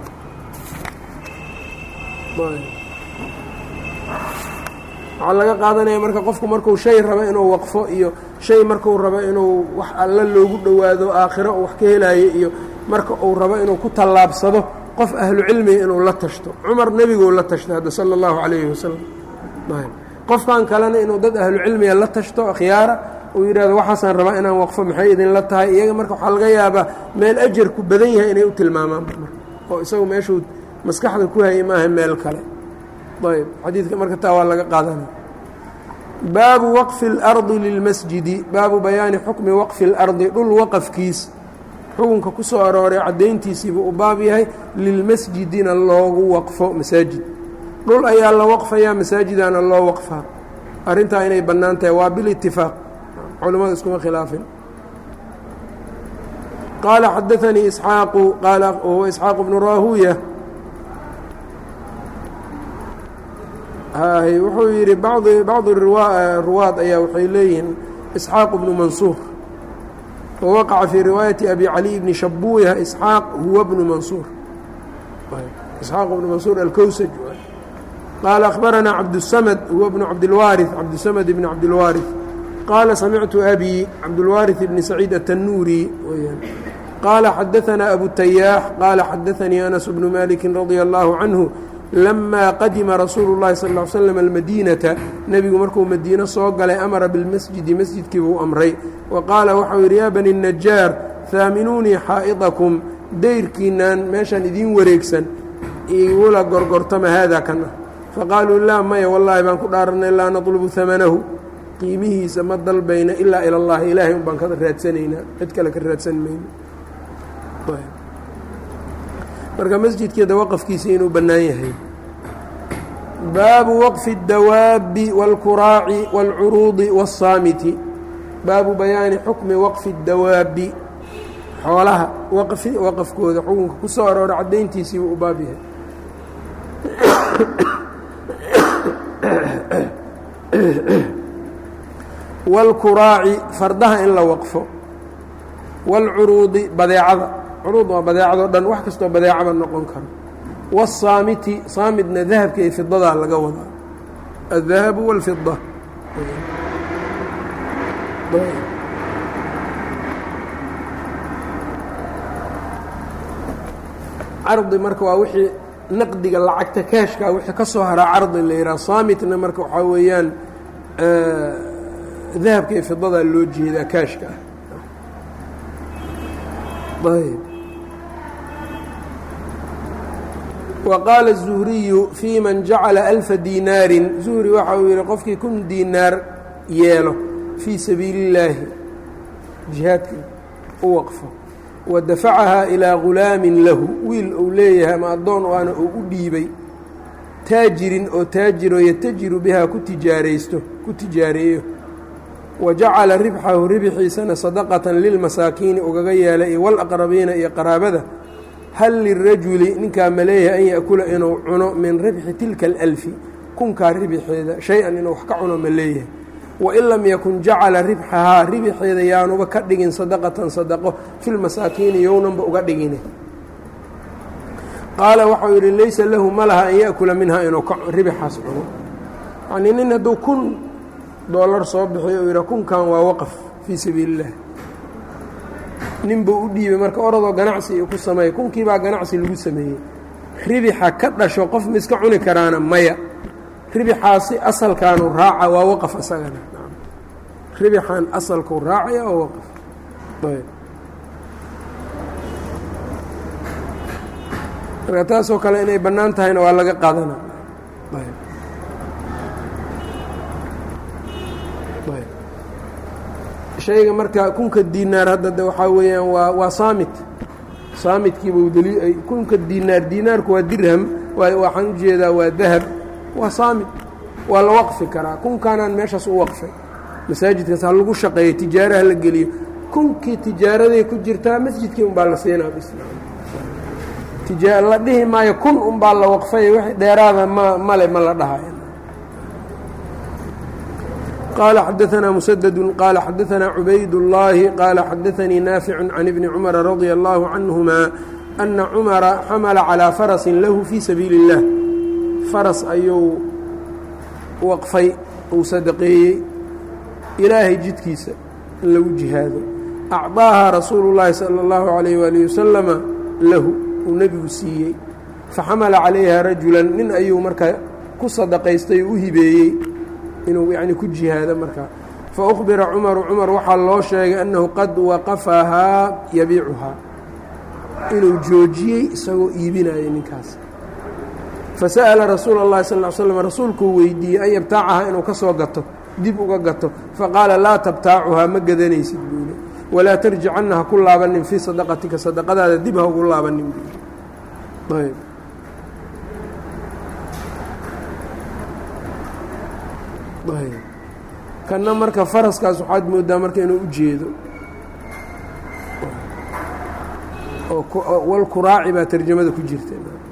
[SPEAKER 1] waxaa laga qaadanaya marka qofku marku shay rabo inuu waqfo iyo shay marku rabo inuu wax alla loogu dhowaado aakhiro wax ka helaayo iyo marka uu rabo inuu ku tallaabsado qof ahlu cilmiga inuu la tashto cumar nebiguu la tashtay hadda sala allahu calayhi wasalam qofkan kalena inuu dad ahlu cilmiga la tashto khiyaara uu yidhahdo waxaasaan rabaa inaan waqfo maxay idinla tahay iyaga marka waxaa laga yaabaa meel ajarku badan yahay inay u tilmaamaan oo isagu meeshuu maskaxda ku hayay maaha meel kale ayb xadiidka marka taa waa laga qaadanaya baabu waqfi اlardi lilmasjidi baabu bayaani xukmi waqfi اlardi dhul waqafkiis xukunka ku soo arooray caddayntiisiibuu u baab yahay lilmasjidina loogu waqfo masaajid dhul ayaa la waqfayaa masaajidana loo waqfaa arrintaa inay bannaan tahay waa bilitifaaq culimmada iskuma khilaafin qaala xadaanii isxaaqu qaala wahuwa isxaaq bnu raahuuya wuxuu yidhi badi bacdi ruwaad ayaa waxay leeyihiin isxaaq bnu mansuur wawaqaca fii riwaayati abi caliy bni shabuuya isxaaq huwa bnu mansuur isxaaq bnu mansuur alkowsaj qaala akhbaranaa cabdالsamd huwa bnu cabdilwaariث cabdالsamd bni cabdilwaariث qaala samictu abi cabdulwaariث bni saciid aلtanuuri weyaan qaala xadaanaa abu tayaax qaala xadaanii anas bnu maliki radia allahu canhu lama qadima rasuulu اllahi sal ll ly slam almadiinata nebigu markuu madiino soo galay amara bilmasjidi masjidkii buu amray wa qaala waxau yidhi yaa bani najaar haaminuunii xaa'idakum dayrkiinaan meeshaan idiin wareegsan igula gorgortama haadaa kan ah faqaaluu laa maya wallaahi baan ku dhaaranay laa natlubu hamanahu qiimihiisa ma dalbayna ilaa ila اllahi ilaahay un baan ka raadsanaynaa cid kale ka raadsan mayno marka masjidkeeda waqafkiisa inuu bannaan yahay baabu waqfi اdawaabi wاlkuraaci wاlcuruudi wالsaamiti baabu bayaani xukmi waqfi اdawaabi xoolaha waqfi waqafkooda xukunka ku soo aroora caddayntiisii buu u baab yahay wاlkuraaci fardaha in la waqfo wاlcuruudi badeecada curuud waa badeecadoo dhan wax kastoo badeecaba noqon karo wالsaamiti saamitna dahabka iyo fidadaa laga wadaa الdahabu wاlfida cardi marka waa wixii naqdiga lacagta kaashka wixii ka soo haraa cardi la yidhaha saamitna marka waxaa weeyaan dahabka iyo fidadaa loo jeedaa kaashka ayb وqاaل الزهriyu fي man jacala ألفa diinaari zuhri waxa uu yihi qofkii kun diinaar yeelo fii sabiili الlaahi jihaadka u waqfo wadafacahaa ilىa gulaamin lahu wiil uu leeyahay ama addoon aana uu u dhiibay taajirin oo taajiro yatajiru bihaa ku tijaaraysto ku tijaareeyo wajacala ribxahu ribxiisana sadaqatan lilmasaakiini ugaga yeelay iyo wاlaqrabiina iyo qaraabada hal lirajuli ninkaa ma leeyahay an yaأkula inuu cuno min ribxi tilka اlalfi kunkaa ribxeeda shay-an inuu wax ka cuno ma leeyahay wain lam yakun jacala ribxahaa ribxeeda yaanuba ka dhigin sadaqatan sadaqo fi lmasaakiini yownanba uga dhigine qaala waxau yidhi laysa lahu ma laha an yaأkula minhaa inuu ribxaas cuno yanii nin hadduu kun doolar soo bixiyo uu yidha kunkan waa waqf fii sabiili الlah nin buu u dhiibay marka orodoo ganacsi iyo ku sameeyey kunkiibaa ganacsi lagu sameeyey ribixa ka dhasho qof ma iska cuni karaana maya ribixaasi asalkaanu raaca waa waqaf asagana ribixan asalkuu raacaya waa waqaf marka taasoo kale inay bannaan tahayna waa laga qaadana shayga marka kunka diinaar hadda de waxaa weeyaan waa waa saamit saamitkiiba dali kunka diinaar diinaarku waa dirham waxaan ujeedaa waa dahab waa saamit waa la waqfi karaa kunkaanaan meeshaas u waqfay masaajidkaas ha lagu shaqeeyo tijaaraha la geliyo kunkii tijaaraday ku jirtaa masjidkii unbaa la siinaa tija la dhihi maayo kun unbaa la waqfay wixii dheeraada ma male ma la dhahayo qال xdثna مسدد qال xdثna عubayd اللhi qال xdثnii ناaفع عن بن cمر رضي الله عنهma أنa cمرa xmla عalىa فرس lahu fي sabiiل الlah faras ayuu waqfay uu sadaqeeyey ilaahay jidkiisa in lagu jihaado أcطاaha rasuul الlahi salى الlaهu عalيه وaلiه وaسلم lahu uu nebigu siiyey faxamala calayha rajulan nin ayuu markaa ku sadaqaystay oo u hibeeyey inuu yacni ku jihaado markaa faأkhbira cumaru cumar waxaa loo sheegay annahu qad waqafahaa yabiicuhaa inuu joojiyey isagoo iibinayay ninkaas fasa'ala rasuula اllahi sal ly slam rasuulkuu weydiiyey an yabtaacahaa inuu ka soo gato dib uga gato faqaala laa tabtaacuhaa ma gadanaysid buuli walaa tarjicanna ha ku laabanin fii sadaqatika sadaqadaada dib ha ugu laabanin buuli ayb ayb kanna marka faraskaas waxaad moodaa marka inuu u jeedo oo walkuraaci baa tarjamada ku jirta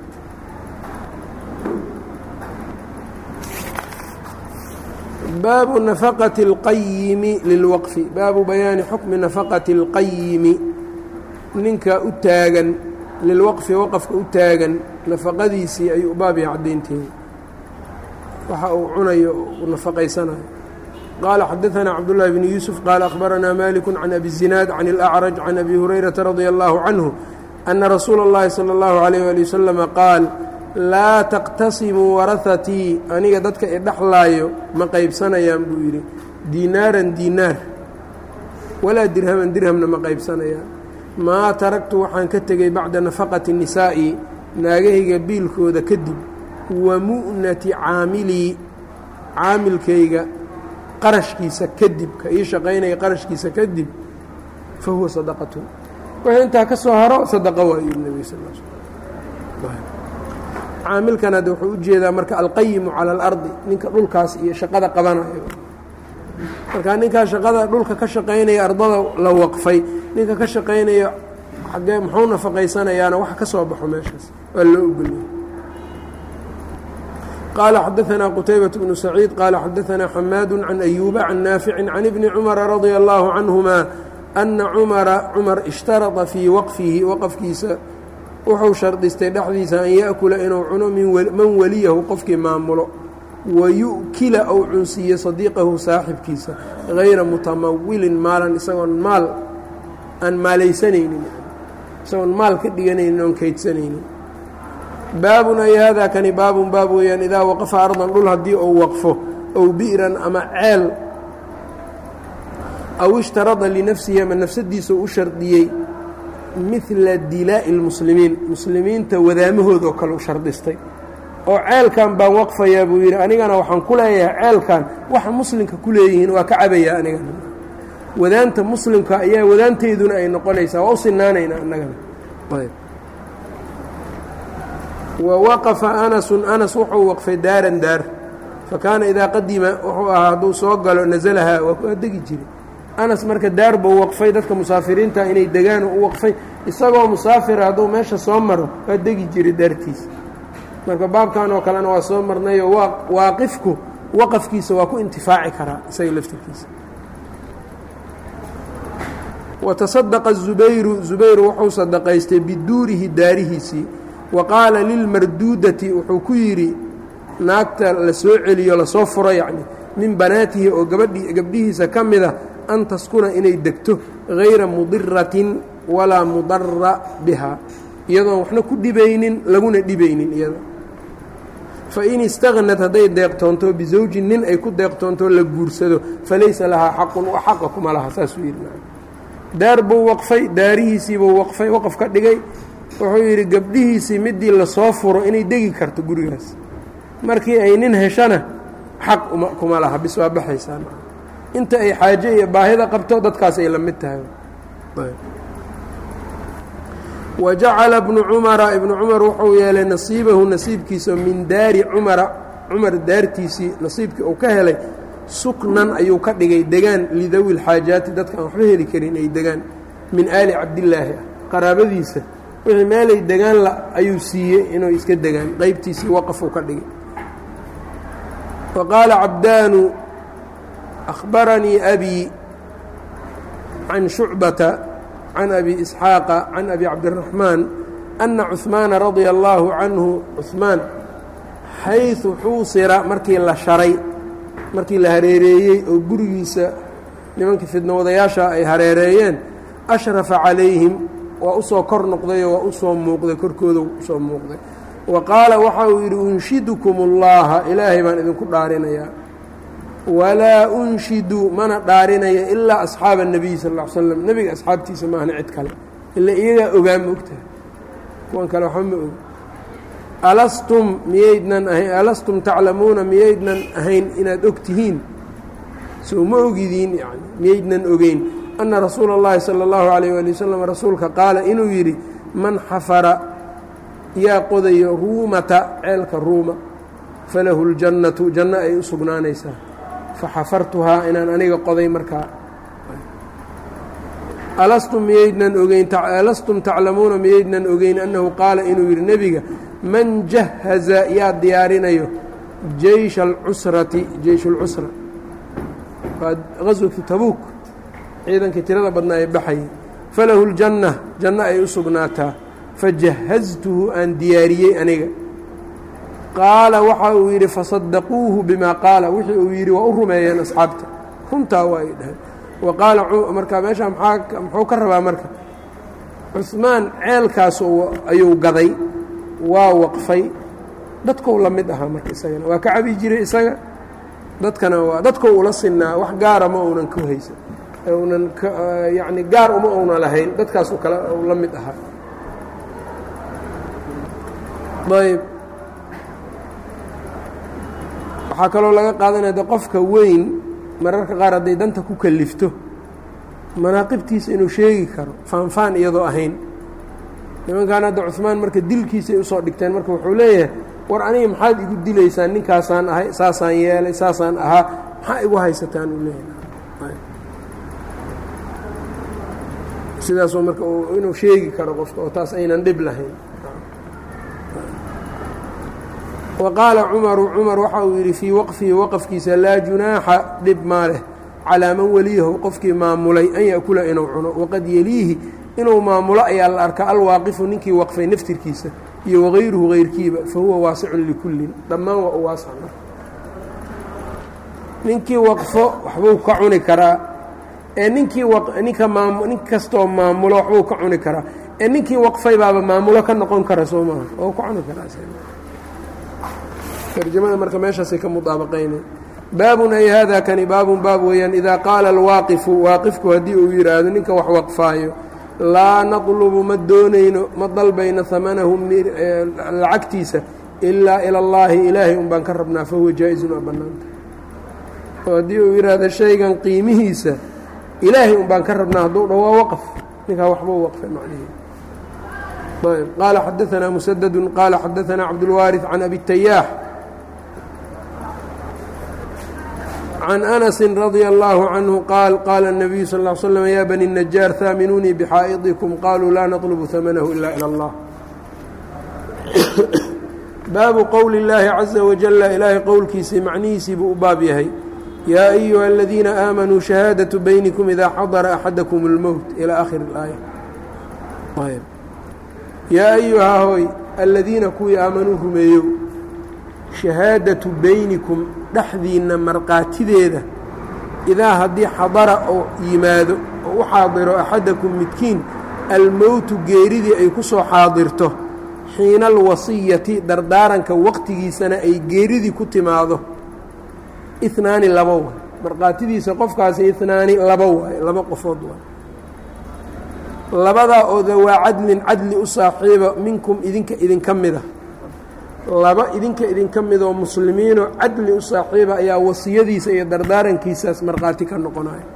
[SPEAKER 1] baabu nafaqati اlqayimi lilwaqfi baabu bayaani xukmi nafaqati اlqayimi ninka u taagan lilwaqfi waqafka u taagan nafaqadiisii ayuu baab yahay caddaynteeda waxa uu cunayo u nafaqaysanayo qaala xadaثna cabdالlahi bn yuusuf qaala akhbaranaa maliku can abi الzinaad can اlأcraj can abi hurayrata radia allahu canhu ana rasuula اllahi salى اllahu عalayh ali wasalama qaal laa taqtasimuu warahatii aniga dadka i dhexlaayo ma qaybsanayaan buu yidhi diinaaran diinaar walaa dirhaman dirhamna ma qaybsanayaan maa taragtu waxaan ka tegey bacda nafaqati nisaa'i naagahayga biilkooda kadib wa mu'nati caamilii caamilkayga qarashkiisa kadib ka ii shaqaynaya qarashkiisa kadib fa huwa sadaqatu wixii intaa ka soo haro sadaqa waayu nebi sal l sl caamilkan hadda wuxuu u jeedaa marka alqayimu cala alardi ninka dhulkaas iyo shaqada qabanayo markaa ninkaa shaqada dhulka ka shaqaynaya ardada la waqfay ninka ka shaqaynaya xaggee muxuu nafaqaysanayaana wax ka soo baxo meeshaas waa loo ogoliyay qaala xadaثanaa qutaybaة bnu saciid qaala xadaثanaa xamaadu can ayuuba can naaficin can ibni cumara radia allahu canهuma ana cumara cumar ishtarada fii waqfihi waqafkiisa wuxuu shardistay dhexdiisa an yaأkula inuu cuno man weliyahu qofkii maamulo wayu'kila ou cunsiiyo sadiiqahu saaxibkiisa hayra mutamawilin maalan isagoon maal aan maalaysanaynin isagoon maal ka dhiganaynin oon kaydsanaynin baabun ay haadaa kani baabun baab weeyaan idaa waqafa ardan dhul haddii ou waqfo ow bi'ran ama ceel aw ishtarada linafsihi ama nafsadiisa u shardiyey midla dilaa'i اlmuslimiin muslimiinta wadaamahoodoo kale u shardistay oo ceelkan baan waqfayaa buu yidhi anigana waxaan ku leeyahay ceelkan waxa muslimka ku leeyihiin waa ka cabayaa anigana wadaanta muslimka ayaa wadaanteyduna ay noqonaysaa waa u sinaanaynaa annagana ayb wa waqafa anasun anas wuxuu waqfay daaran daar fa kaana idaa qadima wuxuu ahaa hadduu soo galo nasalahaa waa degi jiray anas marka daar buu waqfay dadka musaafiriinta inay degaano u waqfay isagoo musaafira hadduu meesha soo maro waa degi jiray daartiisa marka baabkan oo kalena waa soo marnayo waaqifku waqafkiisa waa ku intifaaci karaa isaga laftirkiisa watasadaqa zubayru zubayru wuxuu sadaqaystay biduurihi daarihiisii wa qaala lilmarduudati wuxuu ku yidhi naagta la soo celiyo lasoo furo yacni min banaatihi oo gabadhii gabdhihiisa ka mida an taskuna inay degto hayra mudiratin walaa mudara bihaa iyadoon waxna ku dhibaynin laguna dhibaynin iyada fain istagnad hadday deeqtoonto bisawjin nin ay ku deeqtoonto la guursado falaysa lahaa xaqun wa xaqa kuma laha saasuu yidhi daar buu waqfay daarihiisiibuu waqfay waqaf ka dhigay wuxuu yidhi gabdhihiisii midii lasoo furo inay degi karto gurigaas markii ay nin heshana xaq kuma laha bis waa baxaysaa inta ay xaaje iyo baahida qabto dadkaas ay la mid tahay wa jacala ibnu cumara ibnu cumar wuxuu yeelay nasiibahu nasiibkiisa min daari cumara cumar daartiisii nasiibkii uu ka helay suknan ayuu ka dhigay degaan lidawi lxaajaati dadka aan waxba heli karin ay degaan min aali cabdillaahi ah qaraabadiisa wixii meelay degaan la ayuu siiyey inuu iska degaan qeybtiisii waqaf uu ka dhigay wa qaala cabdaanu أخbaranii أbي can شhucbata can abi إسxaaqa can abi cabdالرaحmaan أna cثmaana radia الlaahu canhu cثmaan xayثu xuusira markii la sharay markii la hareereeyey oo gurigiisa nimankii fidnowadayaasha ay hareereeyeen ashrafa calayhim waa usoo kor noqdayoo waa usoo muuqday korkooda usoo muuqday wa qaala waxa uu yidhi unshidukum اllaha ilaahay baan idinku dhaarinayaa walaa unshidu mana dhaarinaya ilaa asxaaba الnabiy sal اه ly slam nebiga asxaabtiisa maahna cid kale ila iyagaa ogaa ma ogtahay kuwan kale waxba ma og alastum miyaydnan ahayn alastum taclamuuna miyaydnan ahayn inaad og tihiin soo ma ogidiin yani miyaydnan ogeyn anna rasuula اllahi salى اllahu عalayه ali wasalam rasuulka qaala inuu yidhi man xafara yaa qodayo ruumata ceelka ruuma falahu اljannatu janno ay u sugnaanaysaa faxafartuhaa inaan aniga qoday markaa alastum miyaydnan ogeyn alastum taclamuuna miyaydnan ogeyn annahu qaala inuu yidhi nebiga man jahaza yaa diyaarinayo jeysha alcusrati jeysh اlcusra waa gaswatu tabuuk ciidankii tirada badnaa ee baxayay falahu اljanna janno ay u sugnaataa fajahaztuhu aan diyaariyey aniga qaala waxa uu yidhi fasadaquuhu bimaa qaala wixii uu yidhi waa u rumeeyeen asxaabta runtaa waa ay dhaheen wa qaala marka meeshaa maa muxuu ka rabaa marka cusmaan ceelkaas ayuu gaday waa waqfay dadkou la mid ahaa marka isagana waa ka cabi jiray isaga dadkana waa dadkou ula sinaa wax gaara ma uunan ku haysan unan yacni gaar uma una lahayn dadkaasuu kale la mid ahaa ayb waxaa kaloo laga qaadanaya de qofka weyn mararka qaar hadday danta ku kalifto manaaqibtiisa inuu sheegi karo faanfaan iyadoo ahayn nimankan hadda cusmaan marka dilkiisay usoo dhigteen marka wuxuu leeyahay war aniga maxaad igu dilaysaan ninkaasaan ahay saasaan yeelay saasaan ahaa maxaa igu haysataan uu leeyahay sidaasoo marka inuu sheegi karo qofka oo taas aynan dhib lahayn wa qaala cumaru cumar waxa uu yidhi fii waqfihi waqafkiisa laa junaaxa dhib maa leh calaa man weliyahu qofkii maamulay an yaأkula inuu cuno waqad yeliihi inuu maamulo ayaa la arkaa alwaaqifu ninkii waqfay naftirkiisa iyo wagayruhu gayrkiiba fahuwa waasicun likullin dhammaan waa u waasac ninkii waqfo waxbuu ka cuni karaa ee ninkii ninka maam nin kastoo maamulo waxbuu ka cuni karaa ee ninkii waqfay baaba maamulo ka noqon kara soo maaha oo ka cuni karaa tarjamada marka meeshaasay ka mudaabaqaynay baabun ay hada kani baabun baab weeyaan idaa qaala alwaaqifu waaqifku haddii uu yidhaahdo ninka wax waqfaayo laa natlubu ma doonayno ma dalbayno hamanahu lacagtiisa ilaa ila اllaahi ilaahay un baan ka rabnaa fahuwa jaa-izun waa bannaanta oo haddii uu yidhaahdo shaygan qiimihiisa ilaahay un baan ka rabnaa hadduu dha waa waqf ninkaa waxbuu waqfay macnihi ayb qaala xadaanaa musadadu qaala xadaanaa cabdulwaariث can abi tayaax can anasi radia allaahu canhu qaal qaala الnabiyu sal ا slm ya bani الnajaar haaminuunii bxaa'idikum qaluu laa naطlubu hamanahu ila ilى اllah baabu qowli اllaahi caza wajala ilaahay qowlkiisii macnihiisii buu u baab yahay yaa ayuha aladiina aamanuu shahaadaةu baynikum idaa xadara axadakum اlmowt ilى akhir اlaaya yaa ayuhaa hoy aladiina kuwii aamanuu rumeeyow shahaadatu baynikum dhexdiinna markhaatideeda idaa haddii xadara oo yimaado oo u xaadiro axadakum midkiin almowtu geeridii ay ku soo xaadirto xiina alwasiyati dardaaranka waqtigiisana ay geeridii ku timaado inaani laba waay markhaatidiisa qofkaasi inaani laba waay laba qofood waay labadaa oo dawaa cadlin cadli u saaxiiba minkum idinka idinka mida laba idinka idinka midoo muslimiinoo cadli u saaxiiba ayaa wasiyadiisa iyo dardaarankiisaas markhaati ka noqonaya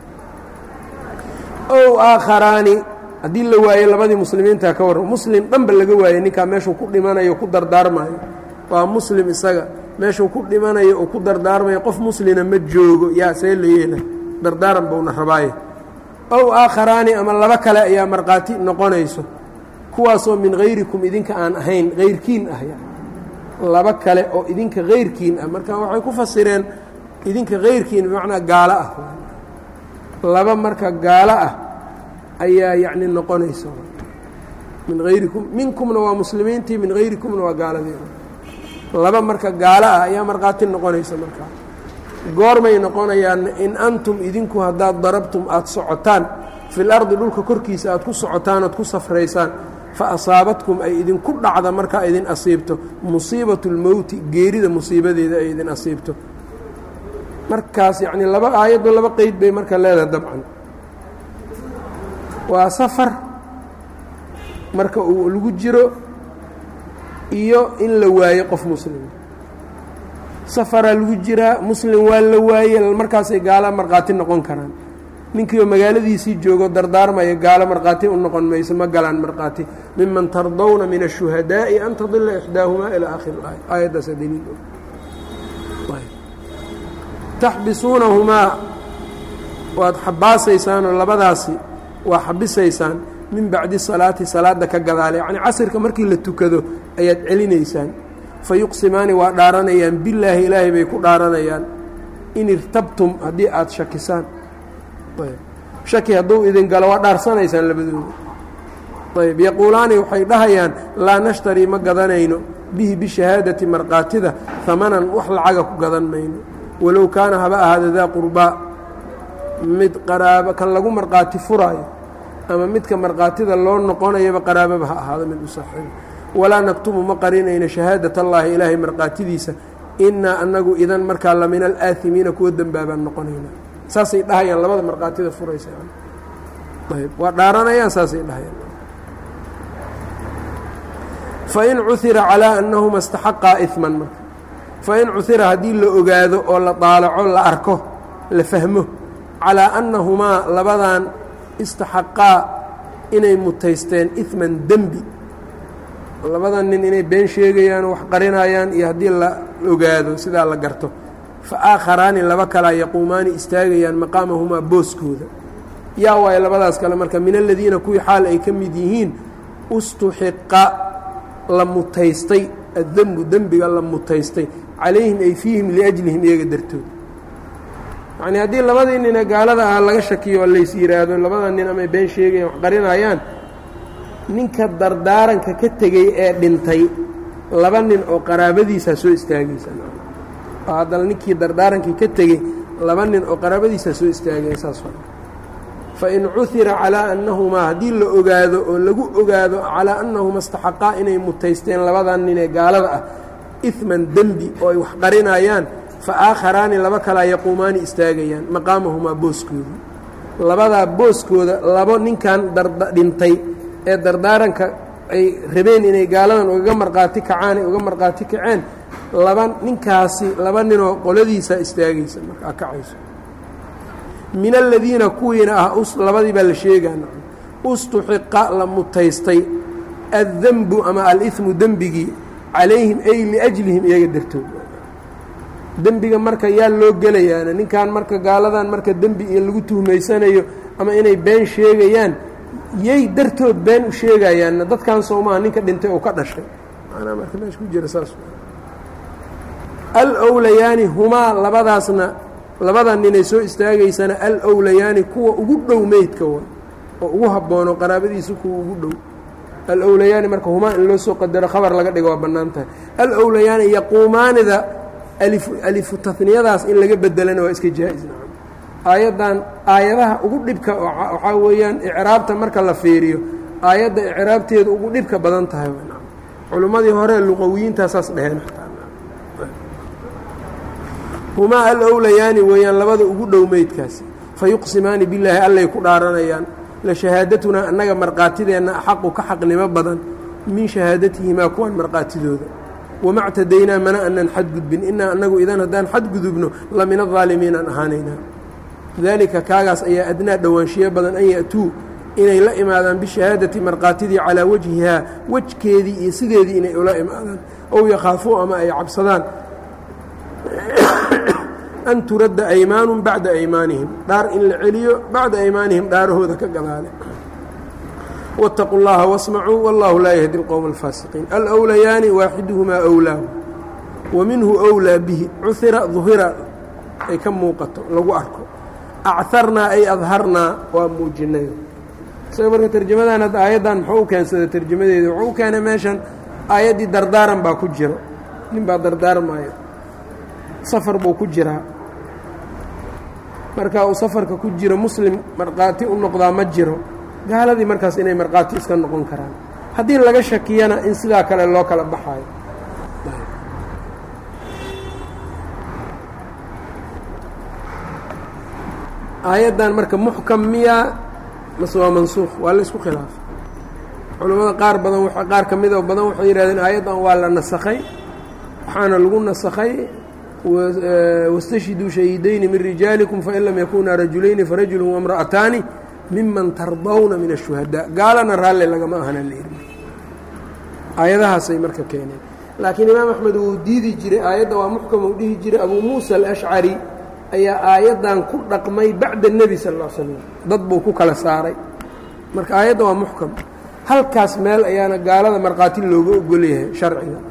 [SPEAKER 1] ow aakharaani haddii la waayo labadii muslimiintaa ka warran muslim dhanba laga waayey ninkaa meeshuu ku dhimanayo ku dardaarmayo waa muslim isaga meeshuu ku dhimanayo oo ku dardaarmayo qof muslina ma joogo yaa see la yeela dardaaran buuna rabaaye ow aakharaani ama laba kale ayaa markhaati noqonayso kuwaasoo min hayrikum idinka aan ahayn hayrkiin ah laba kale oo idinka hayrkiin ah marka waxay ku fasireen idinka hayrkiin bimacnaa gaalo ah laba marka gaalo ah ayaa yacni noqonaysa min hayrikum minkumna waa muslimiintii min hayrikumna waa gaaladii laba marka gaalo ah ayaa markhaati noqonaysa markaa goormay noqonayaan in antum idinku haddaad darabtum aada socotaan fil ardi dhulka korkiisa aad ku socotaan oad ku safraysaan fa asaabatkum ay idinku dhacda markaa idin asiibto musiibatu lmowti geerida musiibadeeda ay idin asiibto markaas yacnii laba aayaddo laba qeyd bay marka leedahay dabcan waa safar marka uu lagu jiro iyo in la waayo qof muslim safaraa lagu jiraa muslim waa la waaye markaasay gaala markhaati noqon karaan ninkiioo magaaladiisii joogo dardaarmaya gaalo markhaati u noqon mayso ma galaan markhaati miman tardawna min الshuhadaaءi an tadila ixdaahumaa ilaa akhir اlaaya aayaddaasa daliil taxbisuunahumaa waad xabaasaysaan oo labadaasi waa xabisaysaan min bacdi salaati salaada ka gadaale yacnii casirka markii la tukado ayaad celinaysaan fayuqsimaani waa dhaaranayaan billaahi ilaahay bay ku dhaaranayaan in irtabtum haddii aada shakisaan shaki hadduu idin galo waa dhaarsanaysaan labadooda ayb yaquulaani waxay dhahayaan laa nashtarii ma gadanayno bihi bishahaadati markhaatida hamanan wax lacaga ku gadan mayno walow kaana haba ahaada daa qurbaa mid qaraaba kan lagu markhaati furaayo ama midka markhaatida loo noqonayaba qaraababa ha ahaado mid u saaxiibo walaa naktumu ma qarinayno shahaadat allaahi ilaahay markhaatidiisa innaa annagu idan markaa la min alaaimiina kuwa dembaabaan noqonayna saasay dhahayaan labada markhaatida furaysa ayb waa dhaaranayaan saasay dhahayaan fain cuhira calaa annahuma istaxaqaa iman marka fain cuhira haddii la ogaado oo la daalaco la arko la fahmo calaa annahumaa labadan istaxaqaa inay mutaysteen iman dembi labadan nin inay been sheegayaan oo wax qarinayaan iyo haddii la ogaado sidaa la garto fa aakharaani laba kalaa yaquumaani istaagayaan maqaamahumaa booskooda yaa waayo labadaas kale marka min aladiina kuwii xaal ay ka mid yihiin ustuxiqa la mutaystay addembu dembiga la mutaystay calayhim ay fiihim liajlihim iyaga dartood yacnii haddii labadii nine gaalada ah laga shakiyo oo lays yidhaahdo labada nin amay been sheegayaan wax qarinayaan ninka dardaaranka ka tegey ee dhintay laba nin oo qaraabadiisaa soo istaagaysa oo haddana ninkii dardaarankii ka tegey laba nin oo qaraabadiisaa soo istaagaya saas fain cuhira calaa annahumaa haddii la ogaado oo lagu ogaado calaa annahuma istaxaqaa inay mutaysteen labadan nin ee gaalada ah iman dembi oo ay wax qarinayaan fa aakharaani laba kalaa yaquumaani istaagayaan maqaamahumaa booskooda labadaa booskooda labo ninkan dhintay ee dardaaranka ay rabeen inay gaaladan ugaga markhaati kacaan ay uga markhaati kaceen laba ninkaasi laba ninoo qoladiisaa istaagaysa markaa kacayso min aladiina kuwiina ah labadii baa la sheegaan ustuxiqa la mutaystay addembu ama alimu dembigii calayhim ay liajlihim iyaga dartood dembiga marka yaa loo gelayaana ninkan marka gaaladan marka dembi iyo lagu tuhmaysanayo ama inay been sheegayaan yay dartood been u sheegayaanna dadkan soomaha ninka dhintay oo ka dhashay manaa marka meesha ku jira saas alowlayaani humaa labadaasna labada ninay soo istaagaysana alowlayaani kuwa ugu dhow meydka wa oo ugu habboono qaraabadiisa kuwa ugu dhow alowlayaani marka humaa in loo soo qadaro khabar laga dhigo waa bannaan tahay alowlayaani yaquumaanida alifu taniyadaas in laga bedelana waa iska jaa-is nacam aayaddan aayadaha ugu dhibka waxaa weeyaan icraabta marka la fiiriyo aayadda icraabteedu ugu dhibka badan tahay nacam culimmadii hore luqawiyiintaasaas dheheen humaa alowlayaani weeyaan labada ugu dhow meydkaasi fayuqsimaani billaahi allay ku dhaaranayaan la shahaadatunaa annaga markhaatideenna axaqu ka xaqnimo badan min shahaadatihimaa kuwan markhaatidooda wama ctadaynaa mana anan xadgudbin inaa annagu idan haddaan xadgudubno la min adaalimiin aan ahaanaynaa daalika kaagaas ayaa adnaa dhowaanshiyo badan an ya'tuu inay la imaadaan bishahaadati markhaatidii calaa wajhihaa wejkeedii iyo sideedii inay ula imaadaan ow yakhaafuu ama ay cabsadaan an turadda aymaanun bacda aymaanihim dhaar in la celiyo bacda aymaanihim dhaarahooda ka gadaale wاtaquu اllaha wasmacuu wallahu laa yahdi اlqowma alfaasiqiin alowlayaani waaxiduhumaa owlaahu wa minhu owlaa bihi cuhira duhira ay ka muuqato lagu arko acarnaa ay adharnaa waa muujinay isaga marka terjamadan hadda aayaddan muxuu u keensada terjamadeeda wuxuu u keenay meeshan aayaddii dardaaran baa ku jiro nin baa dardaarmaayo safar buu ku jiraa marka uu safarka ku jiro muslim markhaati u noqdaa ma jiro gaaladii markaas inay markhaati iska noqon karaan haddii laga shakiyana in sidaa kale loo kala baxayo. aayaddan marka muxkam miyaa mase waa mansuuq waa la isku khilaafay. culamada qaar badan qaar ka midoo badan waxay yidhahdeen aayaddan waa la nasakhay, waxaana lagu nasakhay wاstashhiduu shahidayni min rijaalikum fain lam yakunaa rajulayni farajulu wamra'ataani miman tardawna min الshuhadاء. gaalana raalle lagama ahana la yidhi aayadahaasay marka keeneen. laakiin imaam axmed wuu diidi jiray aayadda waa muxkam uu dhihi jiray. abu muusa alashcari ayaa aayaddan ku dhaqmay bacda الnebi sal اه l slam, dad buu ku kala saaray. marka aayadda waa muxkam. halkaas meel ayaana gaalada markhaati looga ogol yahay sharciga.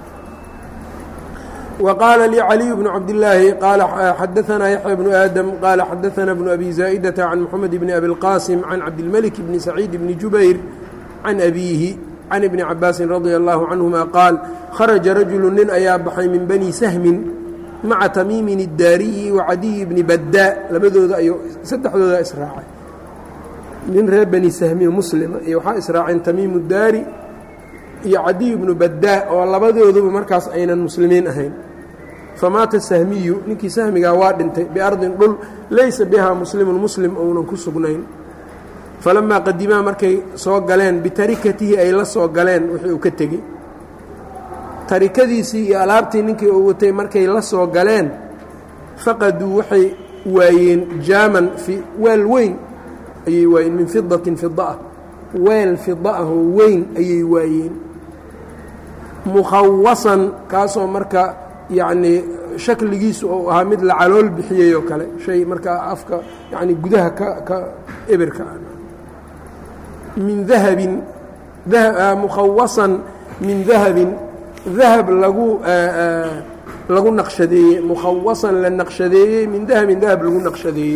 [SPEAKER 1] وqاaل لي علي بن عبداللahi qال xadaثnaa يحيى بن آdم qال xadaثna بن أbي زائدة عن محمد بن أbي الqاsم عن cabdالملك بن سعيد بن جuبير عن أbيهi عن iبن cabاasi رضي الله عنهma qاaل khرجa رaجuل nin ayaa baxay min bني سhمi maعa تmيimin الdaariyi وcadiي بni badاء labadooda ay saddexdooda israacay. nin reer bني سhmi mslma iyo waxaa israaceen تmيim الdaari iyo cadiي بnu badاء oo labadooduba markaas aynan muslimiin ahayn. famaata sahmiyu ninkii sahmigaa waa dhintay biardin dhul laysa bihaa muslimun muslim ounan ku sugnayn. falamaa qadimaa markay soo galeen bitarikatihi ay la soo galeen wixii uu ka tegey tarikadiisii iyo alaabtii ninkii uu watay markay la soo galeen faqaduu waxay waayeen jaaman fi weel weyn ayay waayeen min fidatin fidaah weel fidaahoo weyn ayay waayeen mukhawasan kaasoo marka yacnii shakligiisu uu ahaa mid la calool bixiyey oo kale shay markaa afka yacni gudaha ka ka ebirka min dahabin mukhawasan min dahabin dahab lagu lagu naqshadeeyey mukhawasan la naqshadeeyey min dahabin dahab lagu naqshadeeyey.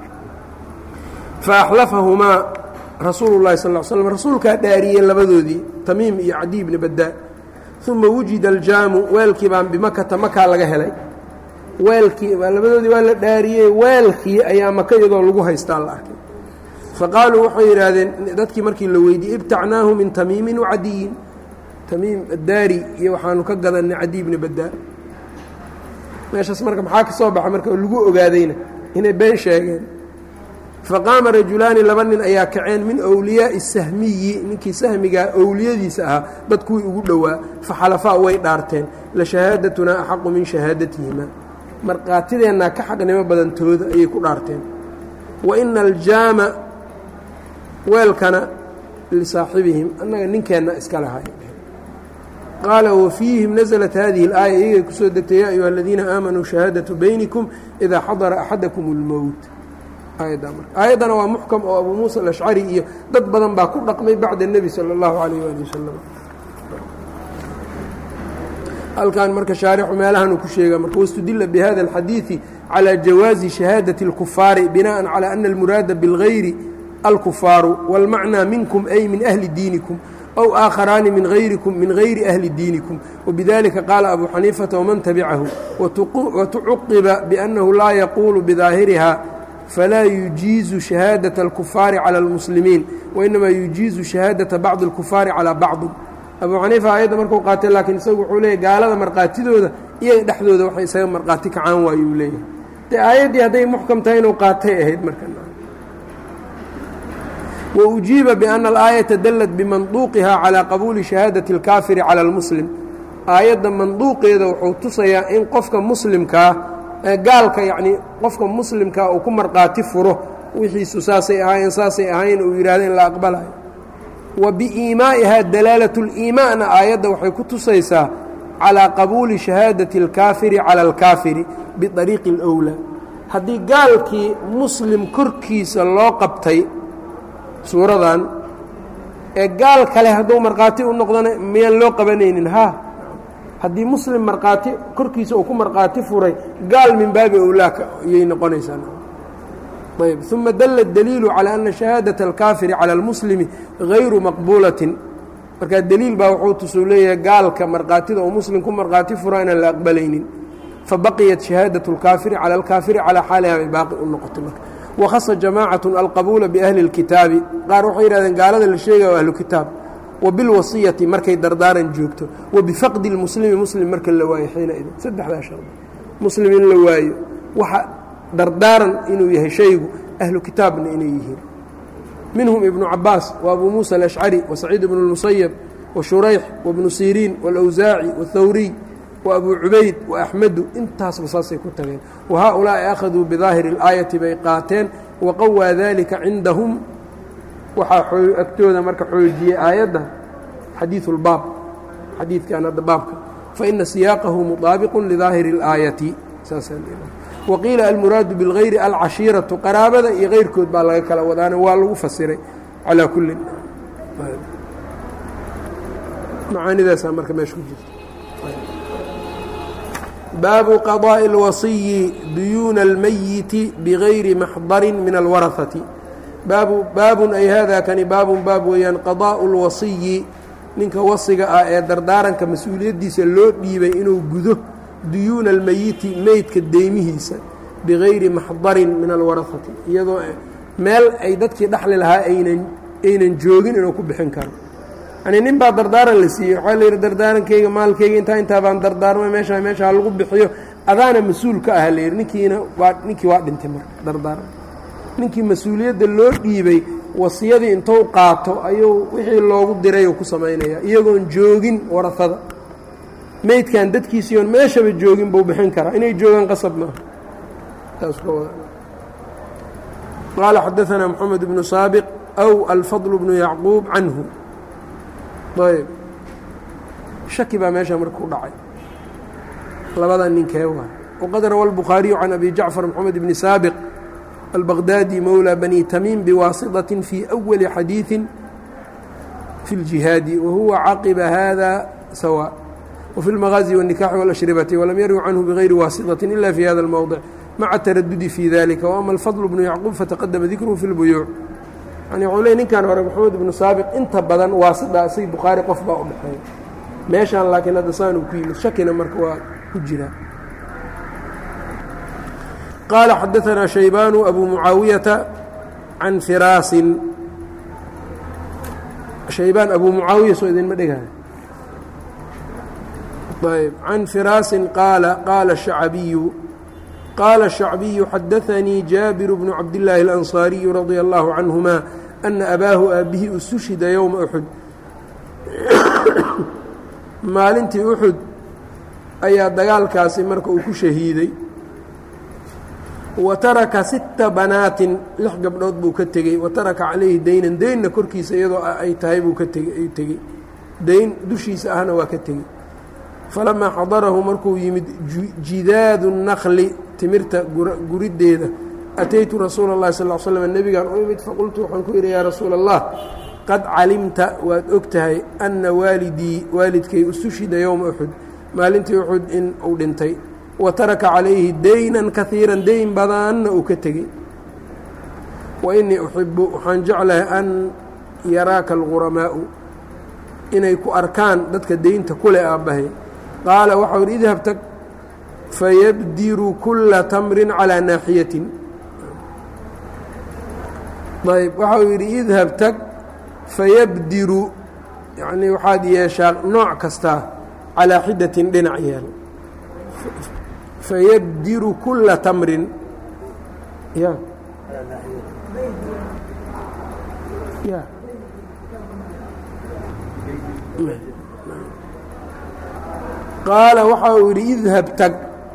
[SPEAKER 1] faaxlafahumaa rasuulu llahi sal ll ly slam rasuulkaa dhaariyey labadoodii tamiim iyo cadiy bni baddaa. uma wujida aljaamu weelkii baan bimakata makaa laga helay. weelkii labadoodii waa la dhaariyey weelkii ayaa maka iyadoo lagu haystaa la arkay. faqaaluu waxay yidhaahdeen dadkii markii la weydiiyey ibtacnaahu min tamiimin wacadiyin tamiim addaari iyo waxaanu ka gadanay cadiy bni baddaa. meeshaas marka maxaa ka soo baxa marka lagu ogaadayna inay been sheegeen. faqaama rajulaani laba nin ayaa kaceen min wliyaaءi sahmiyi ninkii sahmigaa owliyadiisa ahaa dad kuwii ugu dhowaa faxalafaa way dhaarteen lashahaadatunaa axaqu min shahaadatihima markhaatideennaa ka xaqnimo badantooda ayay ku dhaarteen. waina aljaama weelkana lisaaxibihim annaga ninkeenna iska lahay. qaala wafiihim naزlat hadihi اlaaya iyagay kusoo degtay yaa ayuha aladiina aamanuu shahaadaةu baynikum idaa xadara axadakum اlmowt. aayaddana waa muxkam oo abu muusa alashcari iyo dad badan baa ku dhaqmay bacda الnebi salى اllahu عalayh ali wasalam. halkan marka shaarixu meelahan uu ku sheega marka wاstudila bihada اlxadiiثi calى jawaazi shahaadaةi اlkufaari binaءa calى ana اlmuraada bاlgayri alkufaaru wاlmacnaa minkum ay min ahli diinikum أw aakharaani min hayrikum min hayri ahli diinikum. wbidalika qaala abu xaniifata wman tabicahu watucuqiba biأnnahu laa yaquulu bidaahiriha falaa yujiizu shahaadaة اlkufaari calى اlmuslimiin wainamaa yujiizu shahaadaةa bacضi اlkufaari calىa bacضi. abu xaniifa aayadda markuu qaatay laakiin isagu wuxuu leeyahy gaalada markhaatidooda iyaga dhexdooda waxay isaga markhaati kacaan waayuu leeyahay. dee aayaddii hadday muxkam tahay inuu qaatay ahayd marka. waujiiba biأna alaayaةa dallat bimanduuqiha calىa qabuuli shahaadaةi اlkaafiri calى اlmuslim. aayadda manduuqeeda wuxuu tusayaa in qofka muslimkaa gaalka yacnii qofka muslimkaa uu ku markhaati furo wixiisu saasay ahaayeen saasay ahaayeen uu yidhahdo in la aqbalayo. wa biiimaa'ihaa dalaalat اliimaanna aayadda waxay ku tusaysaa calىa qabuuli shahaadaةi اlkaafiri calى اlkaafiri biطariiqi اlأwlaa. haddii gaalkii muslim korkiisa loo qabtay suuradan ee gaal kale hadduu markhaati u noqdona miyaan loo qabanaynin ha haddii muslim markhaati korkiisa uu ku markhaati furay gaal min baabi owlaaka ayay noqonaysaa. ayb uma dalla daliilu calى ana shahaadaةa اlkaafiri calى اlmuslimi غayru maqbuulatin. markaa deliil baa wuxuu tusuu leeyahay gaalka markhaatida uu muslim ku markhaati furaa inaan la aqbalaynin. fabaqiyat shahaadaة اlkaafiri calى اlkaafiri calىa xaaliha bay baaqi u noqotay marka. wakhasa jamaacaة alqabuula biahli اlkitaabi qaar waxay yidhahdeen gaalada la sheegaya waa ahlu kitaab wa bilwasiyati markay dardaaran joogto wa bifaqdi اlmuslimi muslim marka la waayo xiina idin saddexdaa shardi muslim in la waayo waxa dardaaran inuu yahay shaygu ahlu kitaabna inay yihiin minhum ibnu cabaas wa abu muuسى الأشcari wa saciid bnu الmusayب wa shurayx wa bnu siriin wاlأwsaaci wاthawriy wa abu cubayd wa axmedu intaasba saasay ku tageen wa haaulaaءi akhaduu bidaahiri اlaayaةi bay qaateen waqawaa dalika cindahum waxaa agtooda marka xoojiyey aayadda xadiiثu اlbaab xadiidkan hadda baabka faina siyaaqahu muطaabiqu lidaahiri اlaayaةi waqiila almuraadu biاlgayri alcashiiraةu qaraabada iyo keyrkood baa laga kala wadaana waa lagu fasiray calaa kullin macaanidaasaa marka meesha ku jirta baabu qaضاءi اlwasiyi duyuuna اlmayiti bigayri maxdarin min alwaraثati baabu baabun ay hada kani baabun baab weeyaan qaضاءu اlwasiyi ninka wasiga ah ee dardaaranka mas-uuliyaddiisa loo dhiibay inuu gudo duyuuna almeyiti meydka deymihiisa bigayri maxdarin min alwaraثati iyadoo meel ay dadkii dhaxli lahaa aynan aynan joogin inuu ku bixin karo yani nin baa dardaaran la siiyey waxaa la yidhi dardaarankeyga maalkeyga intaa intaa baan dardaarmay meeshaa meeshaa lagu bixiyo adaana mas-uul ka ah la yidhi ninkiina waa ninkii waa dhintay marka dardaaran ninkii mas-uuliyadda loo dhiibay wasiyadii intuu qaato ayuu wixii loogu dirayuu ku samaynayaa iyagoon joogin warahada meydkan dadkiisii oon meeshaba joogin buu bixin karaa inay joogaan qasab maaha qaala xadaanaa moxamed bnu saabiq aw alfadl bnu yacquub canhu ayb shaki baa meeshaa marka u dhacay labada ninkee waa waqad rawa الbukhaariyu can abi jacfar moxamed bni saabiq albaqdaadi mowlى bani tamiim biwaasiطaة fii أwali xadiiثi fi اljihaadi wahuwa caqiba hada sawاء وفي المغازي والنكاح والأشربة ولم يروا عنه بغير واسطة إلا في هذا الموضع مع التردد في ذلك وأما الفضل بن يعقوب فتقدم ذكره في البيوع يعني علي ninkan hore محمد بن saaبق inta badan waasida say bukhaari qof baa u dhexeeya meeshaan laakiin hadda saan uu ku yimid shakina marka waa ku jira قال xدثنا شhيبان أبو معاaوية عن فراaس شhيبان أبو معاaوية soo idinma dhegay طيب عن فراس قال قال الشعبي قال الشعبي حدثني جابر بن عبد الله الأنصاري رضي الله عنهما أن أباه aabbihi استشhida يومa أحد maalintii أحud ayaa dagaalkaasi marka uu ku shahiiday wataraka sitta banaatin lix gabdhood buu ka tegey wataraka calayhi daynan deynna korkiisa iyadoo ay tahay buu ka tegey ay tegey dayn dushiisa ahna waa ka tegey falamaa xadarahu markuu yimid jidaadu الnakli timirta guriddeeda ataytu rasuula الlahi sal ll slam nebigaan u imid faqultu waxaan ku idhi yaa rasuula الlah qad calimta waad og tahay anna waalidii waalidkay ustushhida yowma uxud maalintii uxud in uu dhintay wa taraka calayhi daynan kaiiran dayn badanna uu ka tegey wa innii uxibu waxaan jeclahay an yaraaka alguramaa'u inay ku arkaan dadka deynta kule aabbahay qaala waxau yidhi idhab tag fayabdiru kulla tamrin calaa naaxiyatin ayb waxau yidhi idhab tag fayabdiru yacnii waxaad yeeshaa nooc kastaa calaa xidatin dhinac yeel fayabdiru kulla tamrin ya ya qaala waxa uu yidhi idhab tag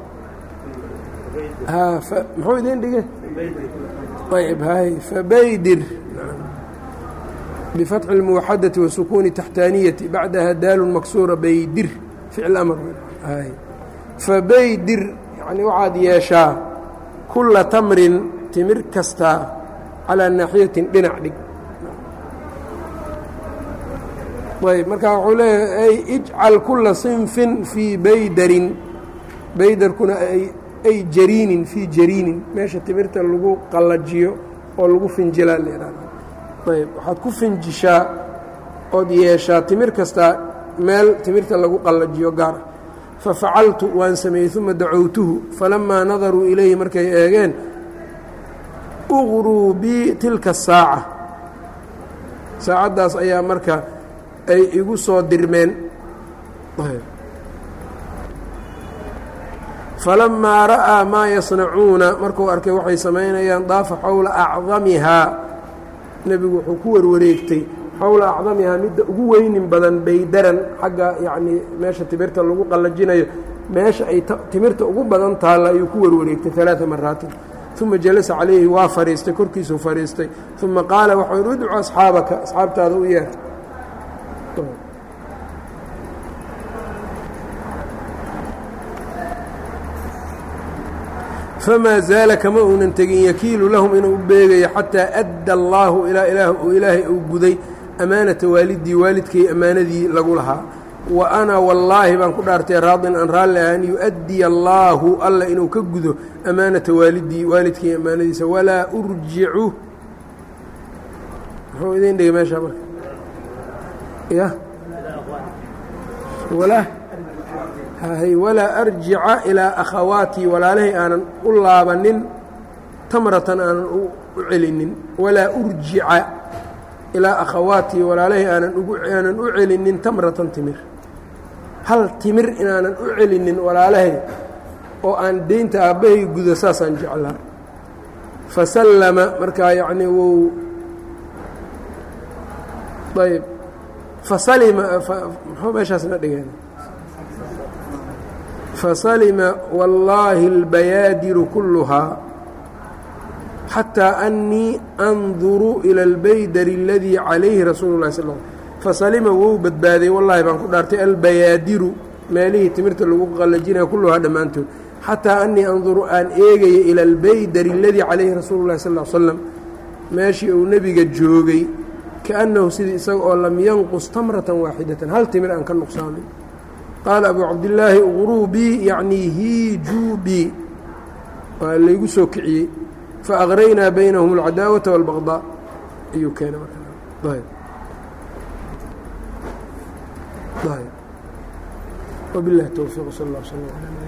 [SPEAKER 1] muxuu idin dhigay ayb hay fabaydir bifatxi اlmuwaxadati wasukuuni taxtaaniyati bacdaha daalun maksuura baydir ficl amr hay fabaydir yani waxaad yeeshaa kulla tamrin timir kastaa calaa naaxiyatin dhinac dhig ayb marka wuxuu leeyahay ay ijcal kulla sinfin fii baydarin baydarkuna ay jariinin fii jariinin meesha timirta lagu qallajiyo oo lagu finjilaa leedaha ayb waxaad ku finjishaa ood yeeshaa timir kastaa meel timirta lagu qallajiyo gaar ah fafacaltu waan sameeyey uma dacowtuhu falamaa nadaruu ilayhi markay eegeen uqruu bi tilka saaca saacaddaas ayaa marka ay igu soo dirmeen falamaa ra'aa maa yasnacuuna markuu arkay waxay samaynayaan daafa xowla acdamihaa nebigu wuxuu ku warwareegtay xowla acdamihaa midda ugu weynin badan baydaran xagga yacnii meesha timirta lagu qallajinayo meesha ay timirta ugu badan taalla ayuu ku warwareegtay alaaa maraatin uma jalasa calayhi waa fadhiistay korkiisuu fadhiistay uma qaala waxau yidhi udcu asxaabaka asxaabtaada u yeer famaa zaala kama uunan tegin yakiilu lahum inuu u beegayo xataa adda allaahu ilaa ilaah uu ilaahay uu guday amaanata waalidii waalidkay ammaanadii lagu lahaa wa ana wallaahi baan ku dhaartay raadin aan raalli ah an yu-addiya allaahu alla inuu ka gudo amaanata waalidii waalidkay ammaanadiisa walaa urjicu muxuu idin dhigay meeshaa marka ya walaa hay walaa arjica ilaa akhawaatii walaalahay aanan u laabanin tamratan aanan u celinin walaa urjica ilaa akhawaatii walaalahay aanan ugu aanan u celinin tamratan timir hal timir inaanan u celinin walaalahay oo aan deynta aabbahay gudo saasaan jeclaa fasallama markaa yacnii wou ayb fasalima muxuu meeshaasna dhigeen fasalima wallaahi اlbayaadiru kulluhaa xatىa أnii anduru ilى اlbaydari اladii calayhi rasuulu الlahi sal fasalima wou badbaaday wallahi baan ku dhaartay albayaadiru meelihii timirta lagu qallajinaya kulluhaa dhammaantood xataa anii anduru aan eegaya ilى اlbaydari اladii calayhi rasuulu الlahi sal ا slam meeshii uu nebiga joogay kaأnnahu sidii isaga oo lam yanqus tamratan waaxidatan hal timir aan ka nuqsaamin qaala abu cabdillaahi uqruubii yacnii hiijuubii waa laygu soo kiciyey faaqraynaa baynahum alcadaawata wاlbaqdaa ayuu keenay marka wabiاllahi towfiiq sal اllah sl